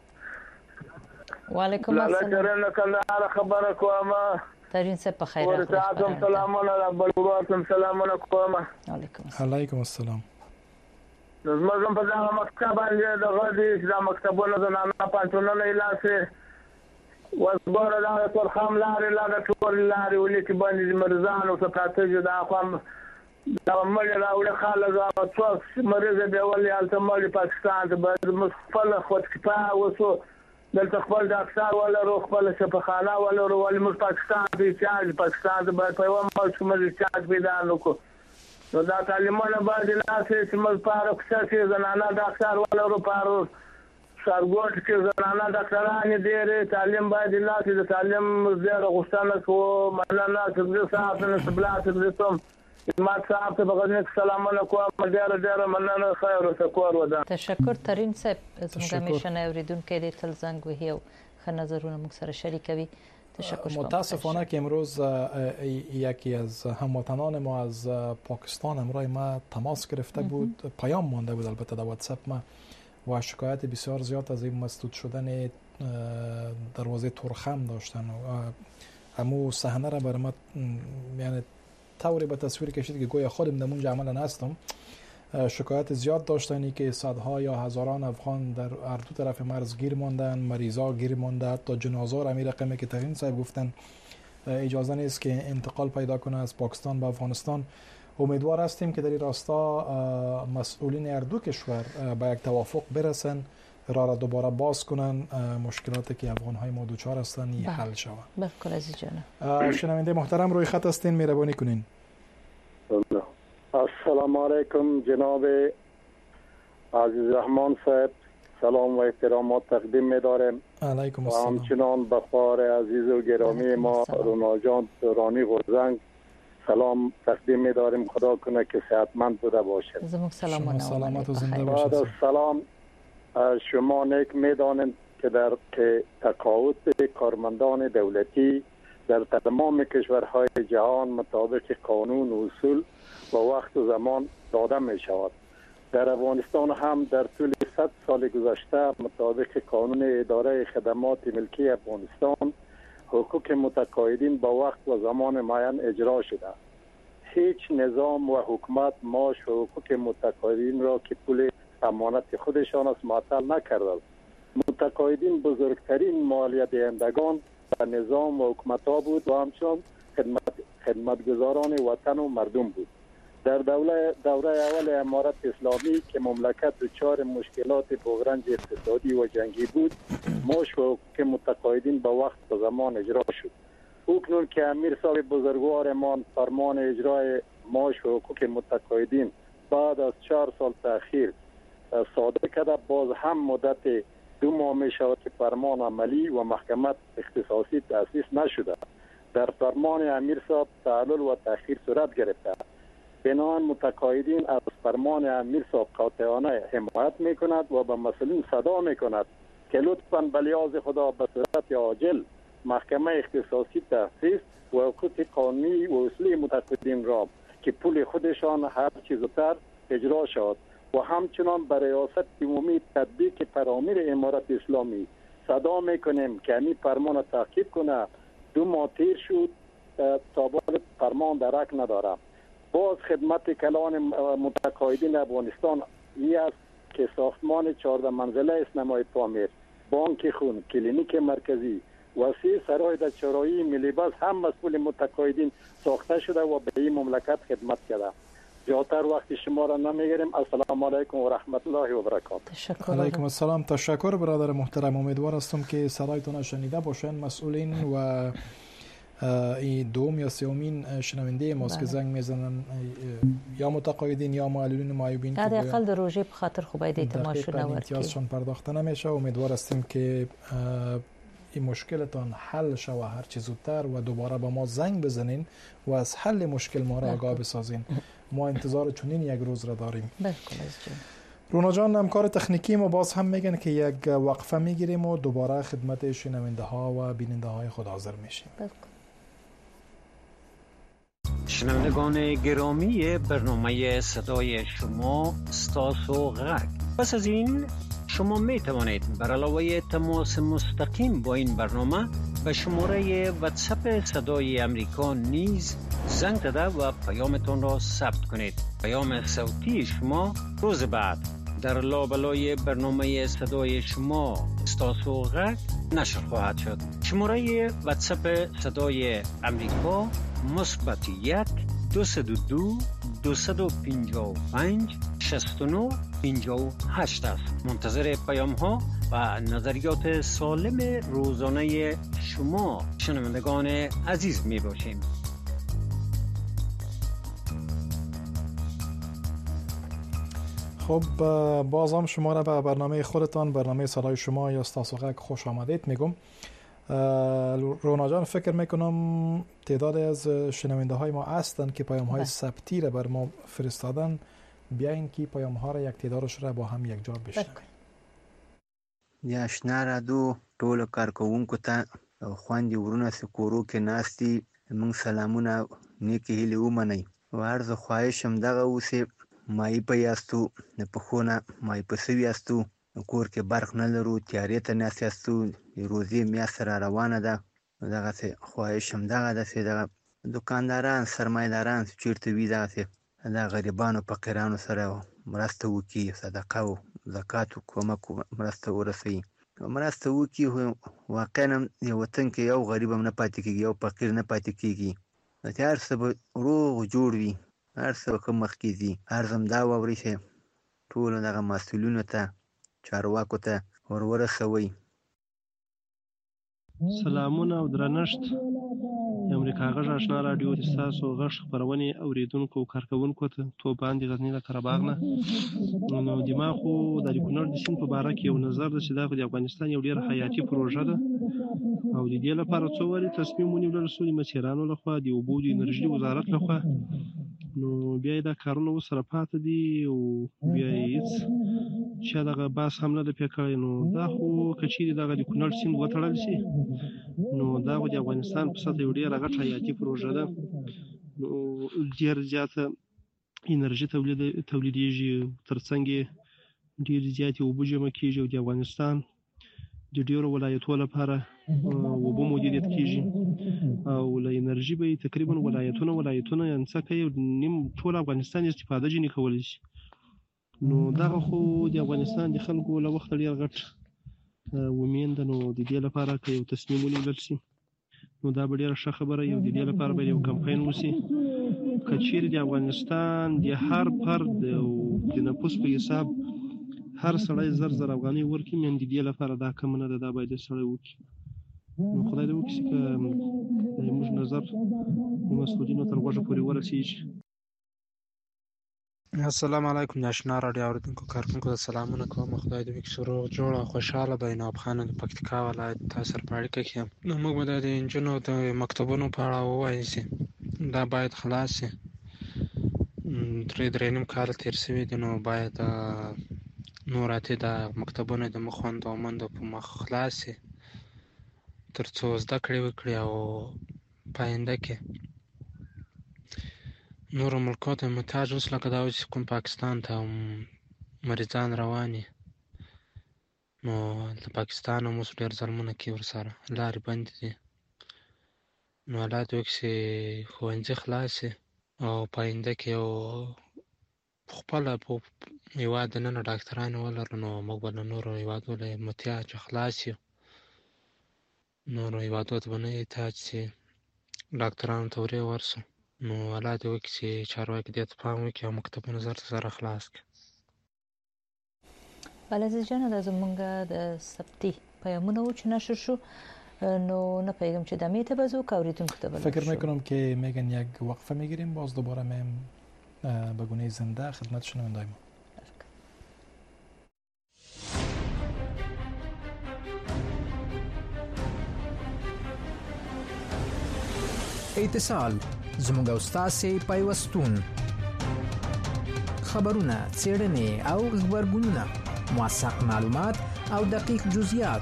Speaker 1: و علیکم السلام.
Speaker 9: لاله کله خبره کومه.
Speaker 1: ترین څه په خیر
Speaker 9: راغلی. ورته سلامونه بلوراتم سلامونه کومه.
Speaker 2: علیکم السلام.
Speaker 9: زموږ په دغه مکتب باندې د غږی د مکتبونو د نامه پانتونونو اعلان وزبره دا ټول خام لارې لا ټول لارې ولې چې باندې مرزان او ستاتجه دا قوم دا مړ راوړي خالد او څو مریض دی ولې التمالي پاکستان ته مخفل خود کفا وسو دلته خپل ډاکټر ولا روغ خپل شفاخانه ولا ول مر پاکستان دی چې پاکستان ته په یو ملک مې چارج پیدا نکو نو دا تعلیمونه باندې لاسه چې مل پاره څه زنانه ډاکټر ولا رو پاره سرګوټ کې زنانه ډاکټران دي تعلیم باید الله چې تعلیم زیاده غوښتنه کو مننه چې صاحب نه سبلات دې ته ما صاحب ته بغیر سلام علیکم ډېر مننه خیر او شکر ودا.
Speaker 1: تشکر ترین صاحب زموږ میشن اوریدونکو دې تل زنګ وهي او ښه نظرونه موږ سره شریکوي. تشکر.
Speaker 2: متاسفانه که امروز یکی از هموطنان ما از پاکستان امروز ما تماس گرفته بود، پیام مانده بود البته در واتساپ ما و شکایت بسیار زیاد از این مسدود شدن دروازه ترخم داشتن و همو صحنه را برای ما یعنی طوری به تصویر کشید که گویا خودم در اونجا عملا هستم. شکایت زیاد داشتنی که صدها یا هزاران افغان در هر دو طرف مرز گیر ماندن، مریضا گیر مانده، حتی جنازه را همین رقمی که تقین صاحب گفتن اجازه نیست که انتقال پیدا کنه از پاکستان به افغانستان. امیدوار هستیم که در این راستا مسئولین هر دو کشور به یک توافق برسن، را دوباره باز کنن، مشکلاتی که افغان‌های ما دوچار هستن حل شود.
Speaker 1: بالکل عزیز جان.
Speaker 2: شنونده محترم روی خط هستین، مهربانی کنین.
Speaker 3: السلام علیکم جناب عزیز رحمان صاحب، سلام و احترامات تقدیم می‌دارم.
Speaker 2: علیکم
Speaker 3: و
Speaker 2: السلام.
Speaker 3: همچنان بخار عزیز و گرامی ما رونا جان رانی غرزنگ سلام تقدیم می‌داریم. خدا کنه که صحتمند بوده باشید.
Speaker 1: شما
Speaker 2: سلامت و زنده باشید.
Speaker 3: بعد از سلام شما نیک می‌دانید که در تقاعد کارمندان دولتی
Speaker 11: در تمام کشورهای جهان مطابق قانون و اصول و وقت و زمان داده می شود. در افغانستان هم در طول 100 سال گذشته مطابق قانون اداره خدمات ملکی افغانستان حقوق متقاعدین با وقت و زمان معین اجرا شده. هیچ نظام و حکومت معاش و حقوق متقاعدین را که پول امانت خودشان است معطل نکرده. متقاعدین بزرگترین مالیه دهندگان و نظام و حکومت‌ها بود و همچنان خدمتگزاران وطن و مردم بود. در دوره اول امارت اسلامی که مملکت دچار مشکلات بحران اقتصادی و جنگی بود، معاش و حقوق متقاعدین با وقت و زمان اجرا شد. اکنون که امیر صاحب بزرگوارمان فرمان اجرای معاش و حقوق متقاعدین بعد از 4 سال تأخیر صادر کرده، باز هم مدت 2 ماه می شود که فرمان عملی و محکمه اختصاصی تأسیس نشده. در فرمان امیر صاحب تعلل و تأخیر صورت گرفته. بنابراین متقاعدین از فرمان امیر صاحب قاطعانه حمایت می کند و به مسئولین صدا می کند که لطفاً به لحاظ خدا به صورت عاجل محکمه اختصاصی تأسیس و حقوق قانونی و اصولی متقاعدین را که پول خودشان هر چیز زودتر اجرا شد و همچنان برای ریاست عمومی تطبیق فرامین امارت اسلامی صدا میکنیم که همین فرمان تعقیب کنه. 2 ماه تیر شد تا بعد فرمان درک نداره. باز خدمت کلان متقاعدین افغانستان این است که ساختمان 14 منزله است نمای تعمیر، بانک خون، کلینیک مرکزی و 3 سرای در چهارراهی ملی بس هم مسئول متقاعدین ساخته شده و به این مملکت خدمت کرده. زیادتر وقت شما را نمیگیریم. السلام علیکم و رحمت الله و برکاته.
Speaker 2: علیکم السلام. تشکر برادر محترم. امیدوار هستم که صدایتان شنیده باشین مسئولین و این دوم یا سومین شنونده ماست که زنگ میزنن یا متقاعدین یا معلولین معیوبین که
Speaker 1: حداقل در روزی به خاطر خوبای دیتماشون نورد
Speaker 2: امتیازشون پرداخته نمیشه. امیدوار هستیم که این مشکلتان حل شود هر چه زودتر و دوباره با ما زنگ بزنین و از حل مشکل ما را آگاه بسازین. ما انتظار چنین یک روز را داریم. رونا جان، همکار تکنیکی ما باز هم میگن که یک وقفه میگیریم و دوباره خدمت شنونده ها و بیننده های خود حاضر میشیم.
Speaker 12: شنوندگان گرامی برنامه صدای شما ستاسو غرق. پس از این شما می توانید بر علاوه تماس مستقیم با این برنامه به شماره واتساپ صدای امریکا نیز زنگ زده و پیامتان را ثبت کنید. پیام صوتی شما روز بعد در لابلای برنامه صدای شما ستاسو غرق نشر خواهد شد. شماره واتساپ صدای امریکا +1 202 255 69 58 است. منتظر پیام ها و نظریات سالم روزانه شما شنوندگان عزیز می باشیم.
Speaker 2: خب باز هم شما را به برنامه خودتان، برنامه صدای شما یا ستاسو خوش آمدید میگم. رونا جان، فکر میکنم تعداد از شنونده های ما هستن که پیام های ثبتی را بر ما فرستادن. بیاین که پیام ها را یک تعدادش را با هم یک جا بشنویم.
Speaker 13: یا آشنا را دو ټول کارکوونکو ته خوندې ورونه سکورو کې ناستي موږ سلامونه نیکې هیلې ومنئ و عرض خواهشم دغه اوسې مایي په یاستو د پښو نه مایي په سوي یاستو کور کې برق نه لرو تیارې ته ناست یاستو د روزې میاشت را روانه ده. دغسې خواهشم دغه ده چې دغه دوکانداران سرمایه‌داران چېرته وي دغسې د غریبانو فقیرانو سره مرسته وکړي، صدقه و زکات و کومک مرسته ورسوي. مرسته وکړي. واقعا یو وطن کې یو غریب هم نه پاتې کېږي، یو فقیر نه پاتې کېږي. هر څه به روغ جوړ وي، هر څه به ښه مخکې ځي. عرض هم دا واورئ چې ټولو دغه مسؤلینو ته چارواکو ته ورسوئ.
Speaker 14: سلامونه او درنښت. د امریکا غږ آشنا راډیو د ستاسو غږ خپرونې اوریدونکو او کارکوونکو ته توبان د غزني له قرهباغ نه. نو دما خو د کونړ د سیند په باره کې یو نظر ده چې دا خو د افغانستان یو ډېره حیاتي پروژه ده او د دې لپاره څو وارې تصمیم ونیول شو د مسیرانو لخوا، د اوبو د انرژي وزارت لخوا. نو بیا دا کارونه اوس سره پاتې دي او بیا هیڅ چې دغه باس حمله د پیکړې نو دا خو کچېری دغه د کونړ سیند وتړل شي نو دا د افغانستان په سطح یو ډیر غټ حیاتي پروژه ده نو ډیر زیاته انرژي تولیدېږي ترڅنګ ډیر زیاتې اوبه جمع کېږي او د افغانستان د ډیرو ولایتونو لپاره اوبه مدیریت کېږي او له انرژي به تقریبا ولایتونه یعنې څه کوي نیم ټول افغانستان استفاده ځینې کولی شي نو دغه خو د افغانستان د خلکو له وخته ډېر غټ امید ده نو د دې لپاره که یو تصمیم ونیول شي نو دا به ډېره ښه خبره یو د دې لپاره به یو کمپاین وشي که چیرې د افغانستان د هر فرد د نفوس په حساب هر سړی 1000 افغانۍ ورکړي من د دې لپاره دا کم نه ده دا باید سړی وکړي نو خدای دې وکړي چې زموږ نظر مسؤلینو تر غوږه پورې ورسیږي.
Speaker 15: السلام علیکم د آشنا راډیو اورېدونکو کارکونکو ته سلامونه کوم خدای دې وکړي چې روغ جوړ او خوشحاله به نواب خان د پکتیکا ولایت تاسو سره په اړیکه کې یم نو موږ به د انجونو د مکتبونو په اړه ووایو چې دا باید خلاص شي 3.5 کال تېر شوي دي نو باید نور اتې د مکتبونو د مخوندو او مندو په مخ خلاص شي تر څو زده کړې وکړي او په آینده کې نورو ملکو ته محتاج اوس لکه دا چې کوم پاکستان ته مریضان روان دي نو د پاکستان هم اوس ډېر ظلمونه کوي ورسره لارې بندې دي نو الله دې وکړي چې ښوونځي خلاص شي او په آینده کې یو خپله په هېواد دننه ډاکټران ولرو نو موږ به له نورو هېوادونو له محتاج خلاص یو نورو هېوادونو ته به نه احتیاج چې ډاکټرانو ته ورې ورسو نو الله دې وکړي چې چارواکي دې ته پام وکړي او مکتبونه زر خلاص کړي.
Speaker 1: بله عزیز جان دا زمونږ د سبتي پیامونه و چې نشر شو نو نه پیغام چې دمیت بازو کاوریدونکو ته
Speaker 2: فکر میکنم که میگن یک وقفه میگیریم باز دوباره میم به گونه زنده خدمت شنوندای ما.
Speaker 16: اتصال زموږ استاد پیوستون خبرونه څېړنې او خبرګونونه موثق معلومات او دقیق جزئیات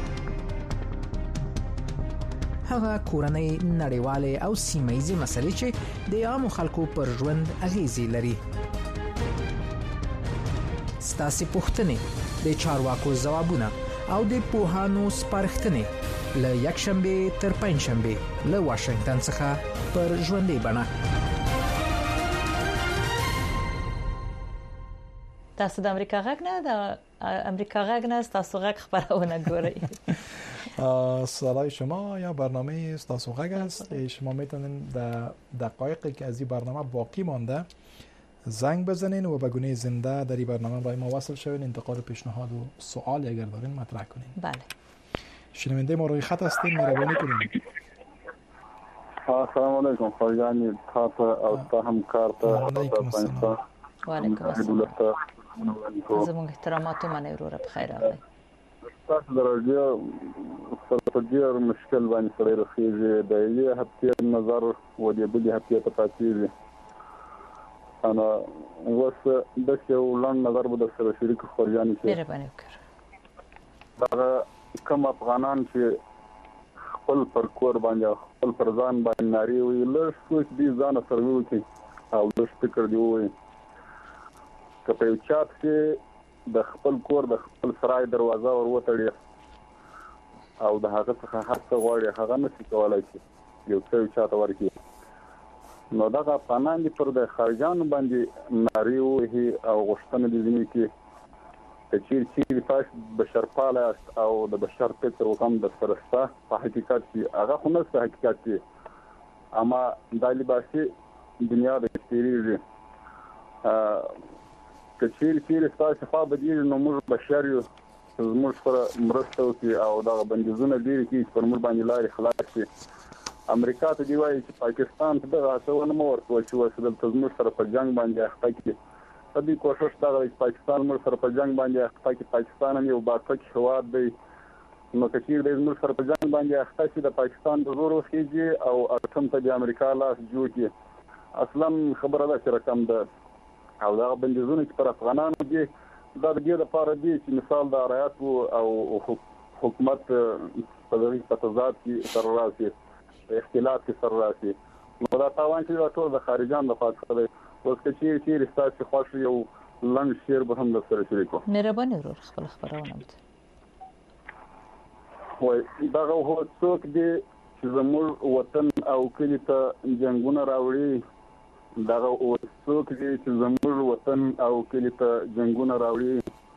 Speaker 16: هغه کورنۍ نړیوالې او سیمه‌ییزې مسلې چې د عامو خلکو پر ژوند اغیزې لري ستاسو پوښتنې د چارواکو ځوابونه او د پوهانو سپارښتنې له یکشنبه تر پنځشنبه له واشنگټن څخه پر ژوندۍ بڼه
Speaker 1: تاسو د امریکا غږ نه تاسو غږ خبرونه ګورئ.
Speaker 2: صدای شما یا برنامه تاسو غږ است. شما میتونید در دقایقی که از این برنامه باقی مانده زنگ بزنین و به گونه زنده در این برنامه با ما وصل شوین انتقاد و پیشنهاد و سوال اگر دارین مطرح کنین.
Speaker 1: بله.
Speaker 2: شنونده ما روی خط هستین مهربانی کنین.
Speaker 11: السلام علیکم خواجانی تاسو او تاسو همکار ته
Speaker 2: علیکم السلام.
Speaker 1: و علیکم السلام. زموږ احترامات منه وروره په خیر راغلی.
Speaker 11: تاسو درجه ډېر مشکل باندې سره راخیږي د یوې هفتې نظر و د بلې هفتې ته پاتېږي انا اوس د یو لاند نظر به سره شریک خورجاني شي
Speaker 1: مهرباني وکړه
Speaker 11: دا کوم افغانان چې خپل پر کور باندې خپل پر ځان باندې ناری وي لږ سوچ دي ځان سره وکړي او لږ فکر دی وي که په یو چات کې د خپل کور د خپل سرای دروازه ور وتړي او د هغه څخه هر څه غواړي هغه نشي کولای شي یو څه چاته ورکړي نو دا افغانان دي پر د خارجانو باندې ناری وي او غوښتنه دي ځینې کې چې تاسو بشرپاله او د بشر فکر وکم د سرسته په حقیقت کې هغه خو نه حقیقت دی اما د لباسي دنیا د تیریږي کچیر تاسو په بدیل نو موږ بشر یو موږ سره مرسته وکړي او دا بندیزونه ډیر کې پر موږ باندې لارې خلاص شي امریکا ته دی وایي چې پاکستان ته دا څه ونه ورکوي چې وسله موږ سره په جنگ باندې اخته کړي په دې کوشش دا چې پاکستان موږ سره په جنگ باندې اخته کړي پاکستان یو باطل هواد دی نو کچیر د موږ سره په جنگ باندې اخته شي د پاکستان د زور وسیږي او اټم ته د امریکا لاس جوړي اصلا خبره ده چې رقم ده او دا بندیزونه چې پر افغانانو دي دا د دې لپاره دی چې مثال د رعایت او حکومت په دې تضاد کې سره راسي اختلاف کې سره راسي نو دا تاوان چې ټول د خارجان د خاطر دی اوس چې رښتیا چې خوښ یو لنډ شعر به هم د سره شریکو
Speaker 1: مهرباني ورور خپل خبرونه
Speaker 11: وای دا هو څوک دی چې زموږ وطن او کلی ته جنگونه راوړي دا هو څوک دی چې زموږ وطن او کلی ته جنگونه راوړي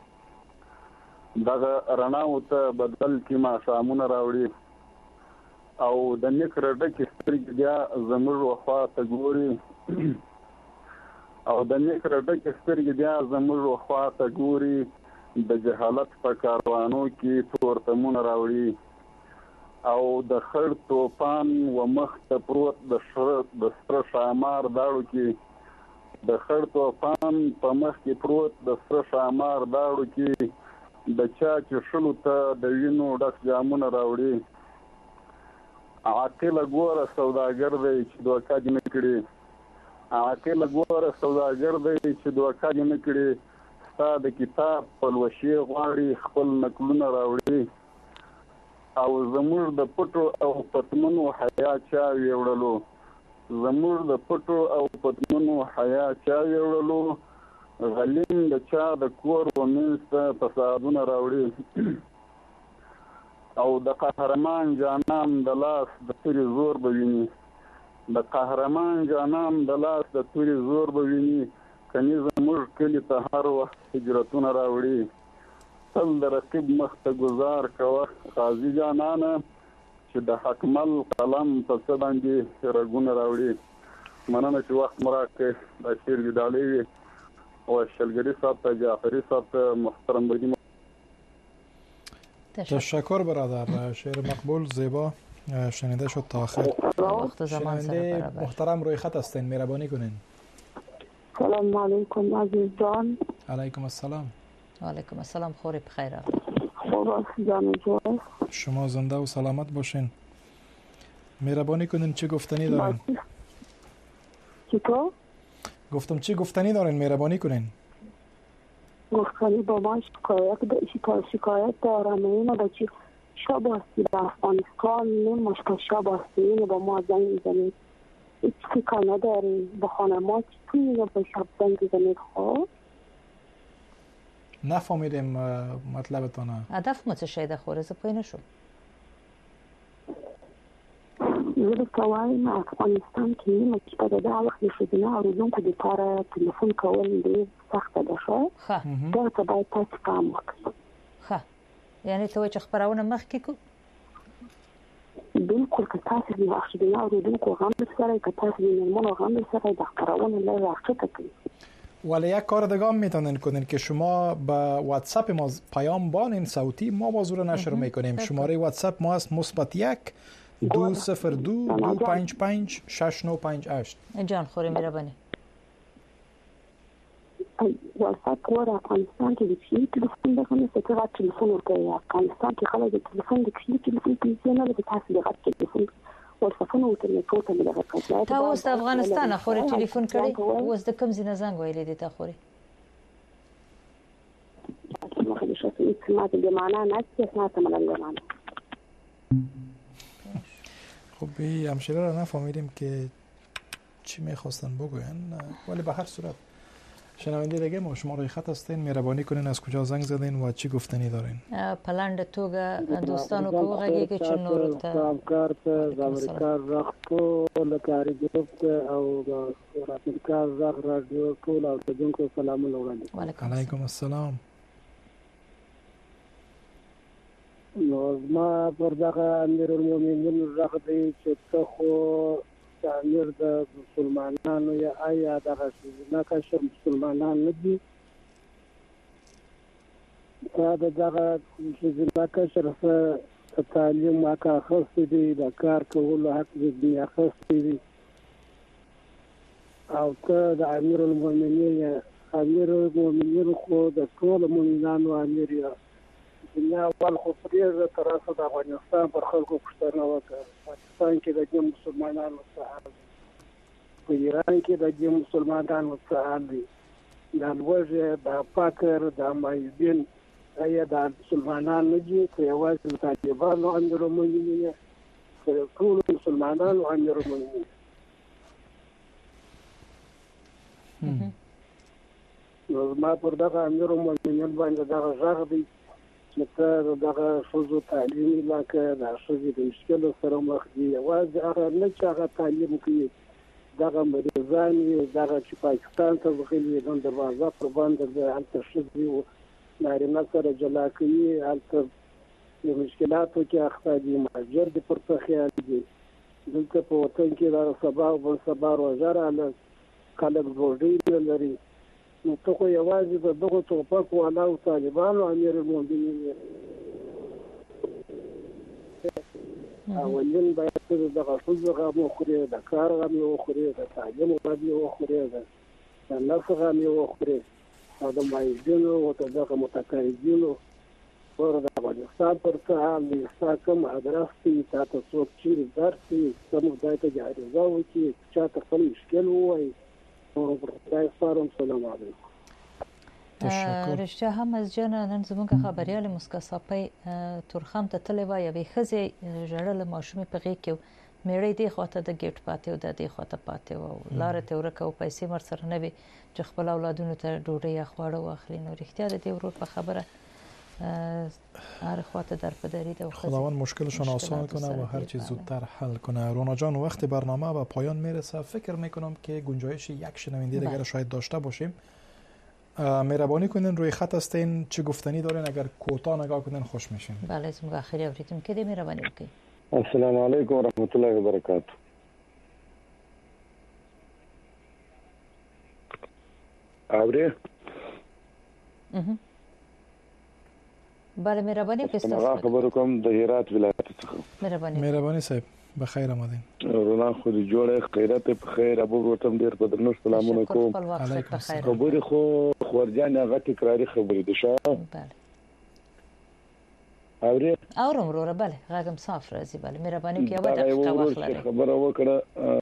Speaker 11: دا رڼا ته بدل کې ما شامونه راوړي او د نیک رډه کې سترګې بیا زموږ وفا ته ګوري او د نیک رډه کې سترګې بیا زموږ وفا ته ګوري د جهالت په کاروانو کې تورتمونه راوړي او د خړ توپان و مخ ته پروت د سره شامار داړو کې د خړ توپان په مخ کې پروت د سره شامار داړو کې د چا چې شلو ته د وینو ډک جامونه راوړي عاقل ګوره سوداګر دی چې دوکا دې نه کړي عاقل ګوره سوداګر دی چې دوکا دې نه کړي ستا د کتاب پلوشي غواړي خپل نقلونه راوړي او زموږ د پټو او پتمنو حیا چا ویوړلو زموږ د پټو او پتمنو حیا چا ویوړلو غلیم د چا د کور و منځ ته فسادونه راوړي او د قهرمان جانان د لاس د توري زور به ویني د قهرمان جانان د لاس د توري زور به ویني کني زموږ کلی ته هر وخت هجرتونه راوړي تل د رقیب مخ ته گزار کوه قاضي جانانه چې د حکمل قلم په څه باندې رګونه راوړي مننه چې وخت مراکې د شیر ګډالې وي او شلګری صاحب ته جعفری صاحب ته محترم بدیم
Speaker 2: تشکر برادر شعر مقبول زیبا شنیده شد تا آخر شنونده محترم روی خط هستین مهربانی کنین
Speaker 17: سلام علیکم عزیز جان
Speaker 2: علیکم السلام
Speaker 1: و علیکم السلام خوری بخیر
Speaker 17: خوب است جان جوان
Speaker 2: شما زنده و سلامت باشین مهربانی کنین چه گفتنی دارین
Speaker 17: چطور؟
Speaker 2: گفتم چه گفتنی دارین مهربانی کنین
Speaker 17: گفتنی با ما شکایت دارم اینو با چی شب هستی به افغانستان نماشت شب هستی اینو با ما زنگ میزنید هیچ فکر نداری با خانه ما چی اینو با شب زنگ میزنید خواه
Speaker 2: نفهمیدیم مطلبتونه
Speaker 1: هدف ما چه شایده خوره زپای نشو
Speaker 17: زه کوم افغانستان کې ما چې په دغه وخت کې د اوریدونکو لپاره ټلیفون کول ډېر سخت ده شو دا ته باید تاسو پام وکړئ
Speaker 1: ښه یعنی ته چې خبرونه مخکې کو
Speaker 17: بالکل که تاسو د وخت د اوریدونکو غم سره که تاسو د نمونه غم سره د خبرونه له راځي کوي
Speaker 2: ولی یک کار دیگه هم میتونین کنین که شما با واتساپ ما پیام بانین صوتی ما بازور نشر میکنیم شماره واتساپ ما است +1 202 255 6958
Speaker 1: جان خوری مهربانی
Speaker 17: واتساپ ور افغانستان کې د چی ټلیفون دغه نه څه راځي ټلیفون ورته افغانستان کې خلک د ټلیفون د کلی ټلیفون کې نه لري تاسو دغه ټلیفون ورڅخه ورته نه ټوټه دغه کړه
Speaker 1: تا اوس د افغانستان خوري ټلیفون کړی اوس د کوم ځای زنګ ویلې دي تا خوري
Speaker 17: ما خو شخصي اسمات د معنا نه څه نه تمام معنا
Speaker 2: خب همشیره را نفهمیدیم که چی میخواستن بگوین ولی به هر صورت شنونده دیگه ما شما روی خط هستین مهربانی کنین از کجا زنگ زدین و چی گفتنی دارین
Speaker 1: پلند توګه دوستانو کو غږی چې نور ته
Speaker 18: کار ته د امریکا راخو لکاري ګروپ او د امریکا رادیو ټول او دغه سلامونه وړاندې
Speaker 2: علیکم السلام
Speaker 18: نو ما پر دغه امیر المؤمنین راغلی چې ته خو امیر د مسلمانانو یا آیا دغه ناکشه مسلمانان نه دي دا دغه چې ناکشه سره تعلیم واکه خاص دي د کار کولو حق دي خاص دي او ته د امیر المؤمنین خو د ټول مؤمنانو امیر یا دنیا اول خو پرې تر اوسه د افغانستان پر خلکو پښتنه وکړه پاکستان کې د مسلمانانو څخه په ایران کې د مسلمانانو څخه دي د لوږې د فقر د مایوبین یا د مسلمانانو دي که یوازې د طالبانو امیرالمؤمنین که ټولو مسلمانانو امیرالمؤمنین. نو زما پر دغه امیرالمؤمنین باندې دغه غږ دی چې ته دغه ښځو تعلیمي علاقه د ښځې د مشکلو سره مخ دي. یوازې هغه نه چې هغه تعلیم کوي، دغه مریضان یې دغه چې پاکستان ته ځغلي نن دروازه پر باندې هلته ښځې نارینه سره جلا کوي، هلته د مشکلاتو کې اخته دي، مهاجر دي پر څه خیال دي. دلته په وطن کې د سبا او بل سبا روژه راغله، خلک ډوډۍ نه لري. نو ته خو یوازې د دغو ټوپک والاو طالبانو امیرالمؤمنین یې. اولین باید ته دغه ښځو غم وخورې، د کار غم یې وخورې، د تعلیم غم یې وخورې، د نفس غم یې وخورې، او د مایوبینو او دغه متقاعدینو ور د افغانستان پر څه حال دی، ستا کوم ادرس دی، تا ته څوک چیرې درس دی، کوم ځای ته دې عریضه وکړي، چا ته خپل مشکل ووایي. خدای سپارم. سلام علیکم.
Speaker 1: رښتیا هم از جان نن زموږ خبريال مسکا صاحب تورخم ته تللی و، یوې ښځې ژړل، ماشومې په غېږ کې میړی دی خواته د ګیټ پاتې و، د دې خواته پاتې و، لاره ته ورکه او پیسې ورسره نه وي چې خپل اولادونو ته ډوډۍ یا خواړه واخلي. نو رښتیا د دې ورور په خبره هر خواته در پدری ده.
Speaker 2: خداوند مشکلشون آسان کنه و هر چیز زودتر حل کنه. رونا جان وقت برنامه به پایان میرسه. فکر میکنم که گنجایش یک شنونده دیگر شاید داشته باشیم. مهربانی کنین روی خط هستین، چه گفتنی دارین؟ اگر کوتاه نگاه کنین خوش میشیم.
Speaker 1: بله زموږ اخیری اوریدم کې دې مهرباني وکړئ.
Speaker 19: السلام علیکم ورحمت الله وبرکاته. اوري
Speaker 1: بله مهرباني وکړئ.
Speaker 19: ما خبر کوم د هرات ولایت څخه.
Speaker 2: مهرباني صاحب بخیر آمدین.
Speaker 19: رونا خو دې جوړه خیرات په خیر. ابو وروتم ډیر په درنو سلامونه کوم.
Speaker 1: علیکم السلام.
Speaker 19: خبرې خو خورجان هغه تکراری خبرې دي شه.
Speaker 1: بله
Speaker 19: اوري
Speaker 1: اورم وروره. بله غاګم صاف راځي. بله مهرباني وکړئ. یو دقیقه وخت لرئ.
Speaker 19: خبره وکړه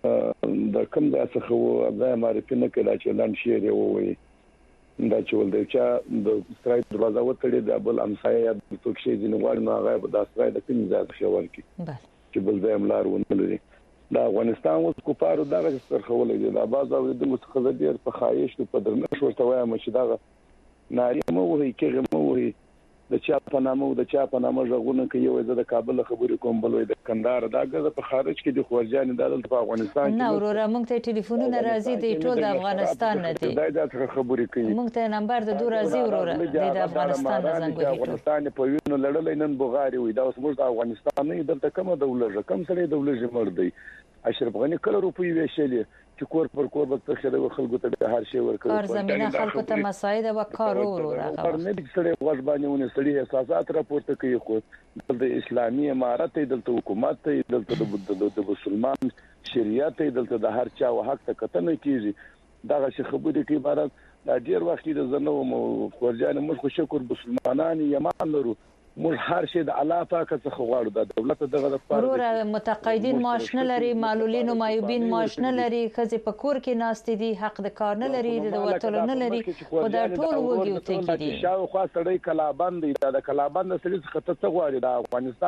Speaker 19: د کوم ځای څخه و ځای معرفي نه کړه چې لاند شي دی وایي دا چې ولدي چې د سرای دروازه وتړي د بل امسایه یا د توکشي ځینې غواړي نو هغه د سرای د کوم ځای څخه ورکی.
Speaker 1: بله
Speaker 19: چې بل ځای ملار ونه لري. د افغانستان اوس کوپارو دغه سترخولې دي. د باز اوریدل څخه ډیر په خایش په درنښت ورته وایم چې دا ناری مو وهي کې مو وهي د چا په نامه او د چا په نامه ژغونه کوي. یو د کابل خبرې کوم، بل د کندهار. دا غزه په خارج کې د خورجان د په افغانستان کې
Speaker 1: نه وروره مونږ ته ټلیفونونه راځي د ټول د افغانستان نه دي.
Speaker 19: دا خبرې کوي.
Speaker 1: مونږ ته نمبر د دو راځي وروره د افغانستان نه زنګ وهي.
Speaker 19: افغانستان په وینو لړلې نن بغاری وي. دا اوس موږ د افغانستان نه دلته کومه دولت کم سره دولت مړ دی. اشرف غنی کله روپی ویشلې چې کور پر کور به تخره خلکو ته هر شی ورکړي.
Speaker 1: کار زمينه خلکو ته مساعده و کار وروره.
Speaker 19: پر نه دي سره غوښبانه ونه سړي احساسات راپورته کوي. خو د اسلامي امارت دلته حکومت دلته د مسلمان شریعت دلته د هر چا حق ته کتنه کیږي. دا شي خبرې کې عبارت د ډیر وخت د زنو خورجان موږ خو شکر مسلمانان یمان لرو. موږ هر شي د الله پاک څخه غواړو. د دولت دغه لپاره
Speaker 1: وروره متقاعدین معاش نه لري، معلولین او مایوبین معاش نه لري، خځې په کور کې ناست دي، حق د کار نه لري، د وټل نه لري. خو دا ټول وګي او ټکی دي.
Speaker 19: شاو خو سړی کلابند دی. دا کلابند سړي څخه ته غواړي د افغانستان.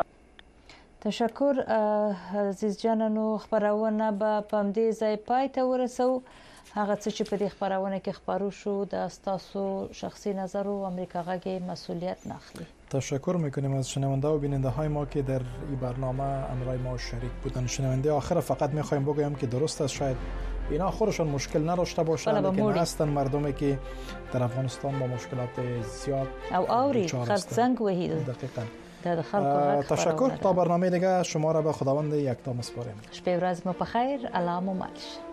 Speaker 1: تشکر عزیز جانانو. خبرونه به پمدې ځای پای ته ورسو. هغه څه چې په دې خبرونه کې خبرو شو د تاسو شخصي نظر او امریکا غږی مسئولیت نخلی.
Speaker 2: تشکر میکنیم از شنونده و بیننده های ما که در این برنامه همراه ما شریک بودن. شنونده آخر فقط میخوایم بگویم که درست است شاید اینا خودشان مشکل نداشته باشند، لیکن هستن مردمی که در افغانستان با مشکلات زیاد
Speaker 1: او آوری خلق زنگ وحید.
Speaker 2: دقیقاً. تشکر. تا برنامه دیگه شما را به خداوند یکتا میسپاریم.
Speaker 1: شب و روز بخیر. الله مو مالش.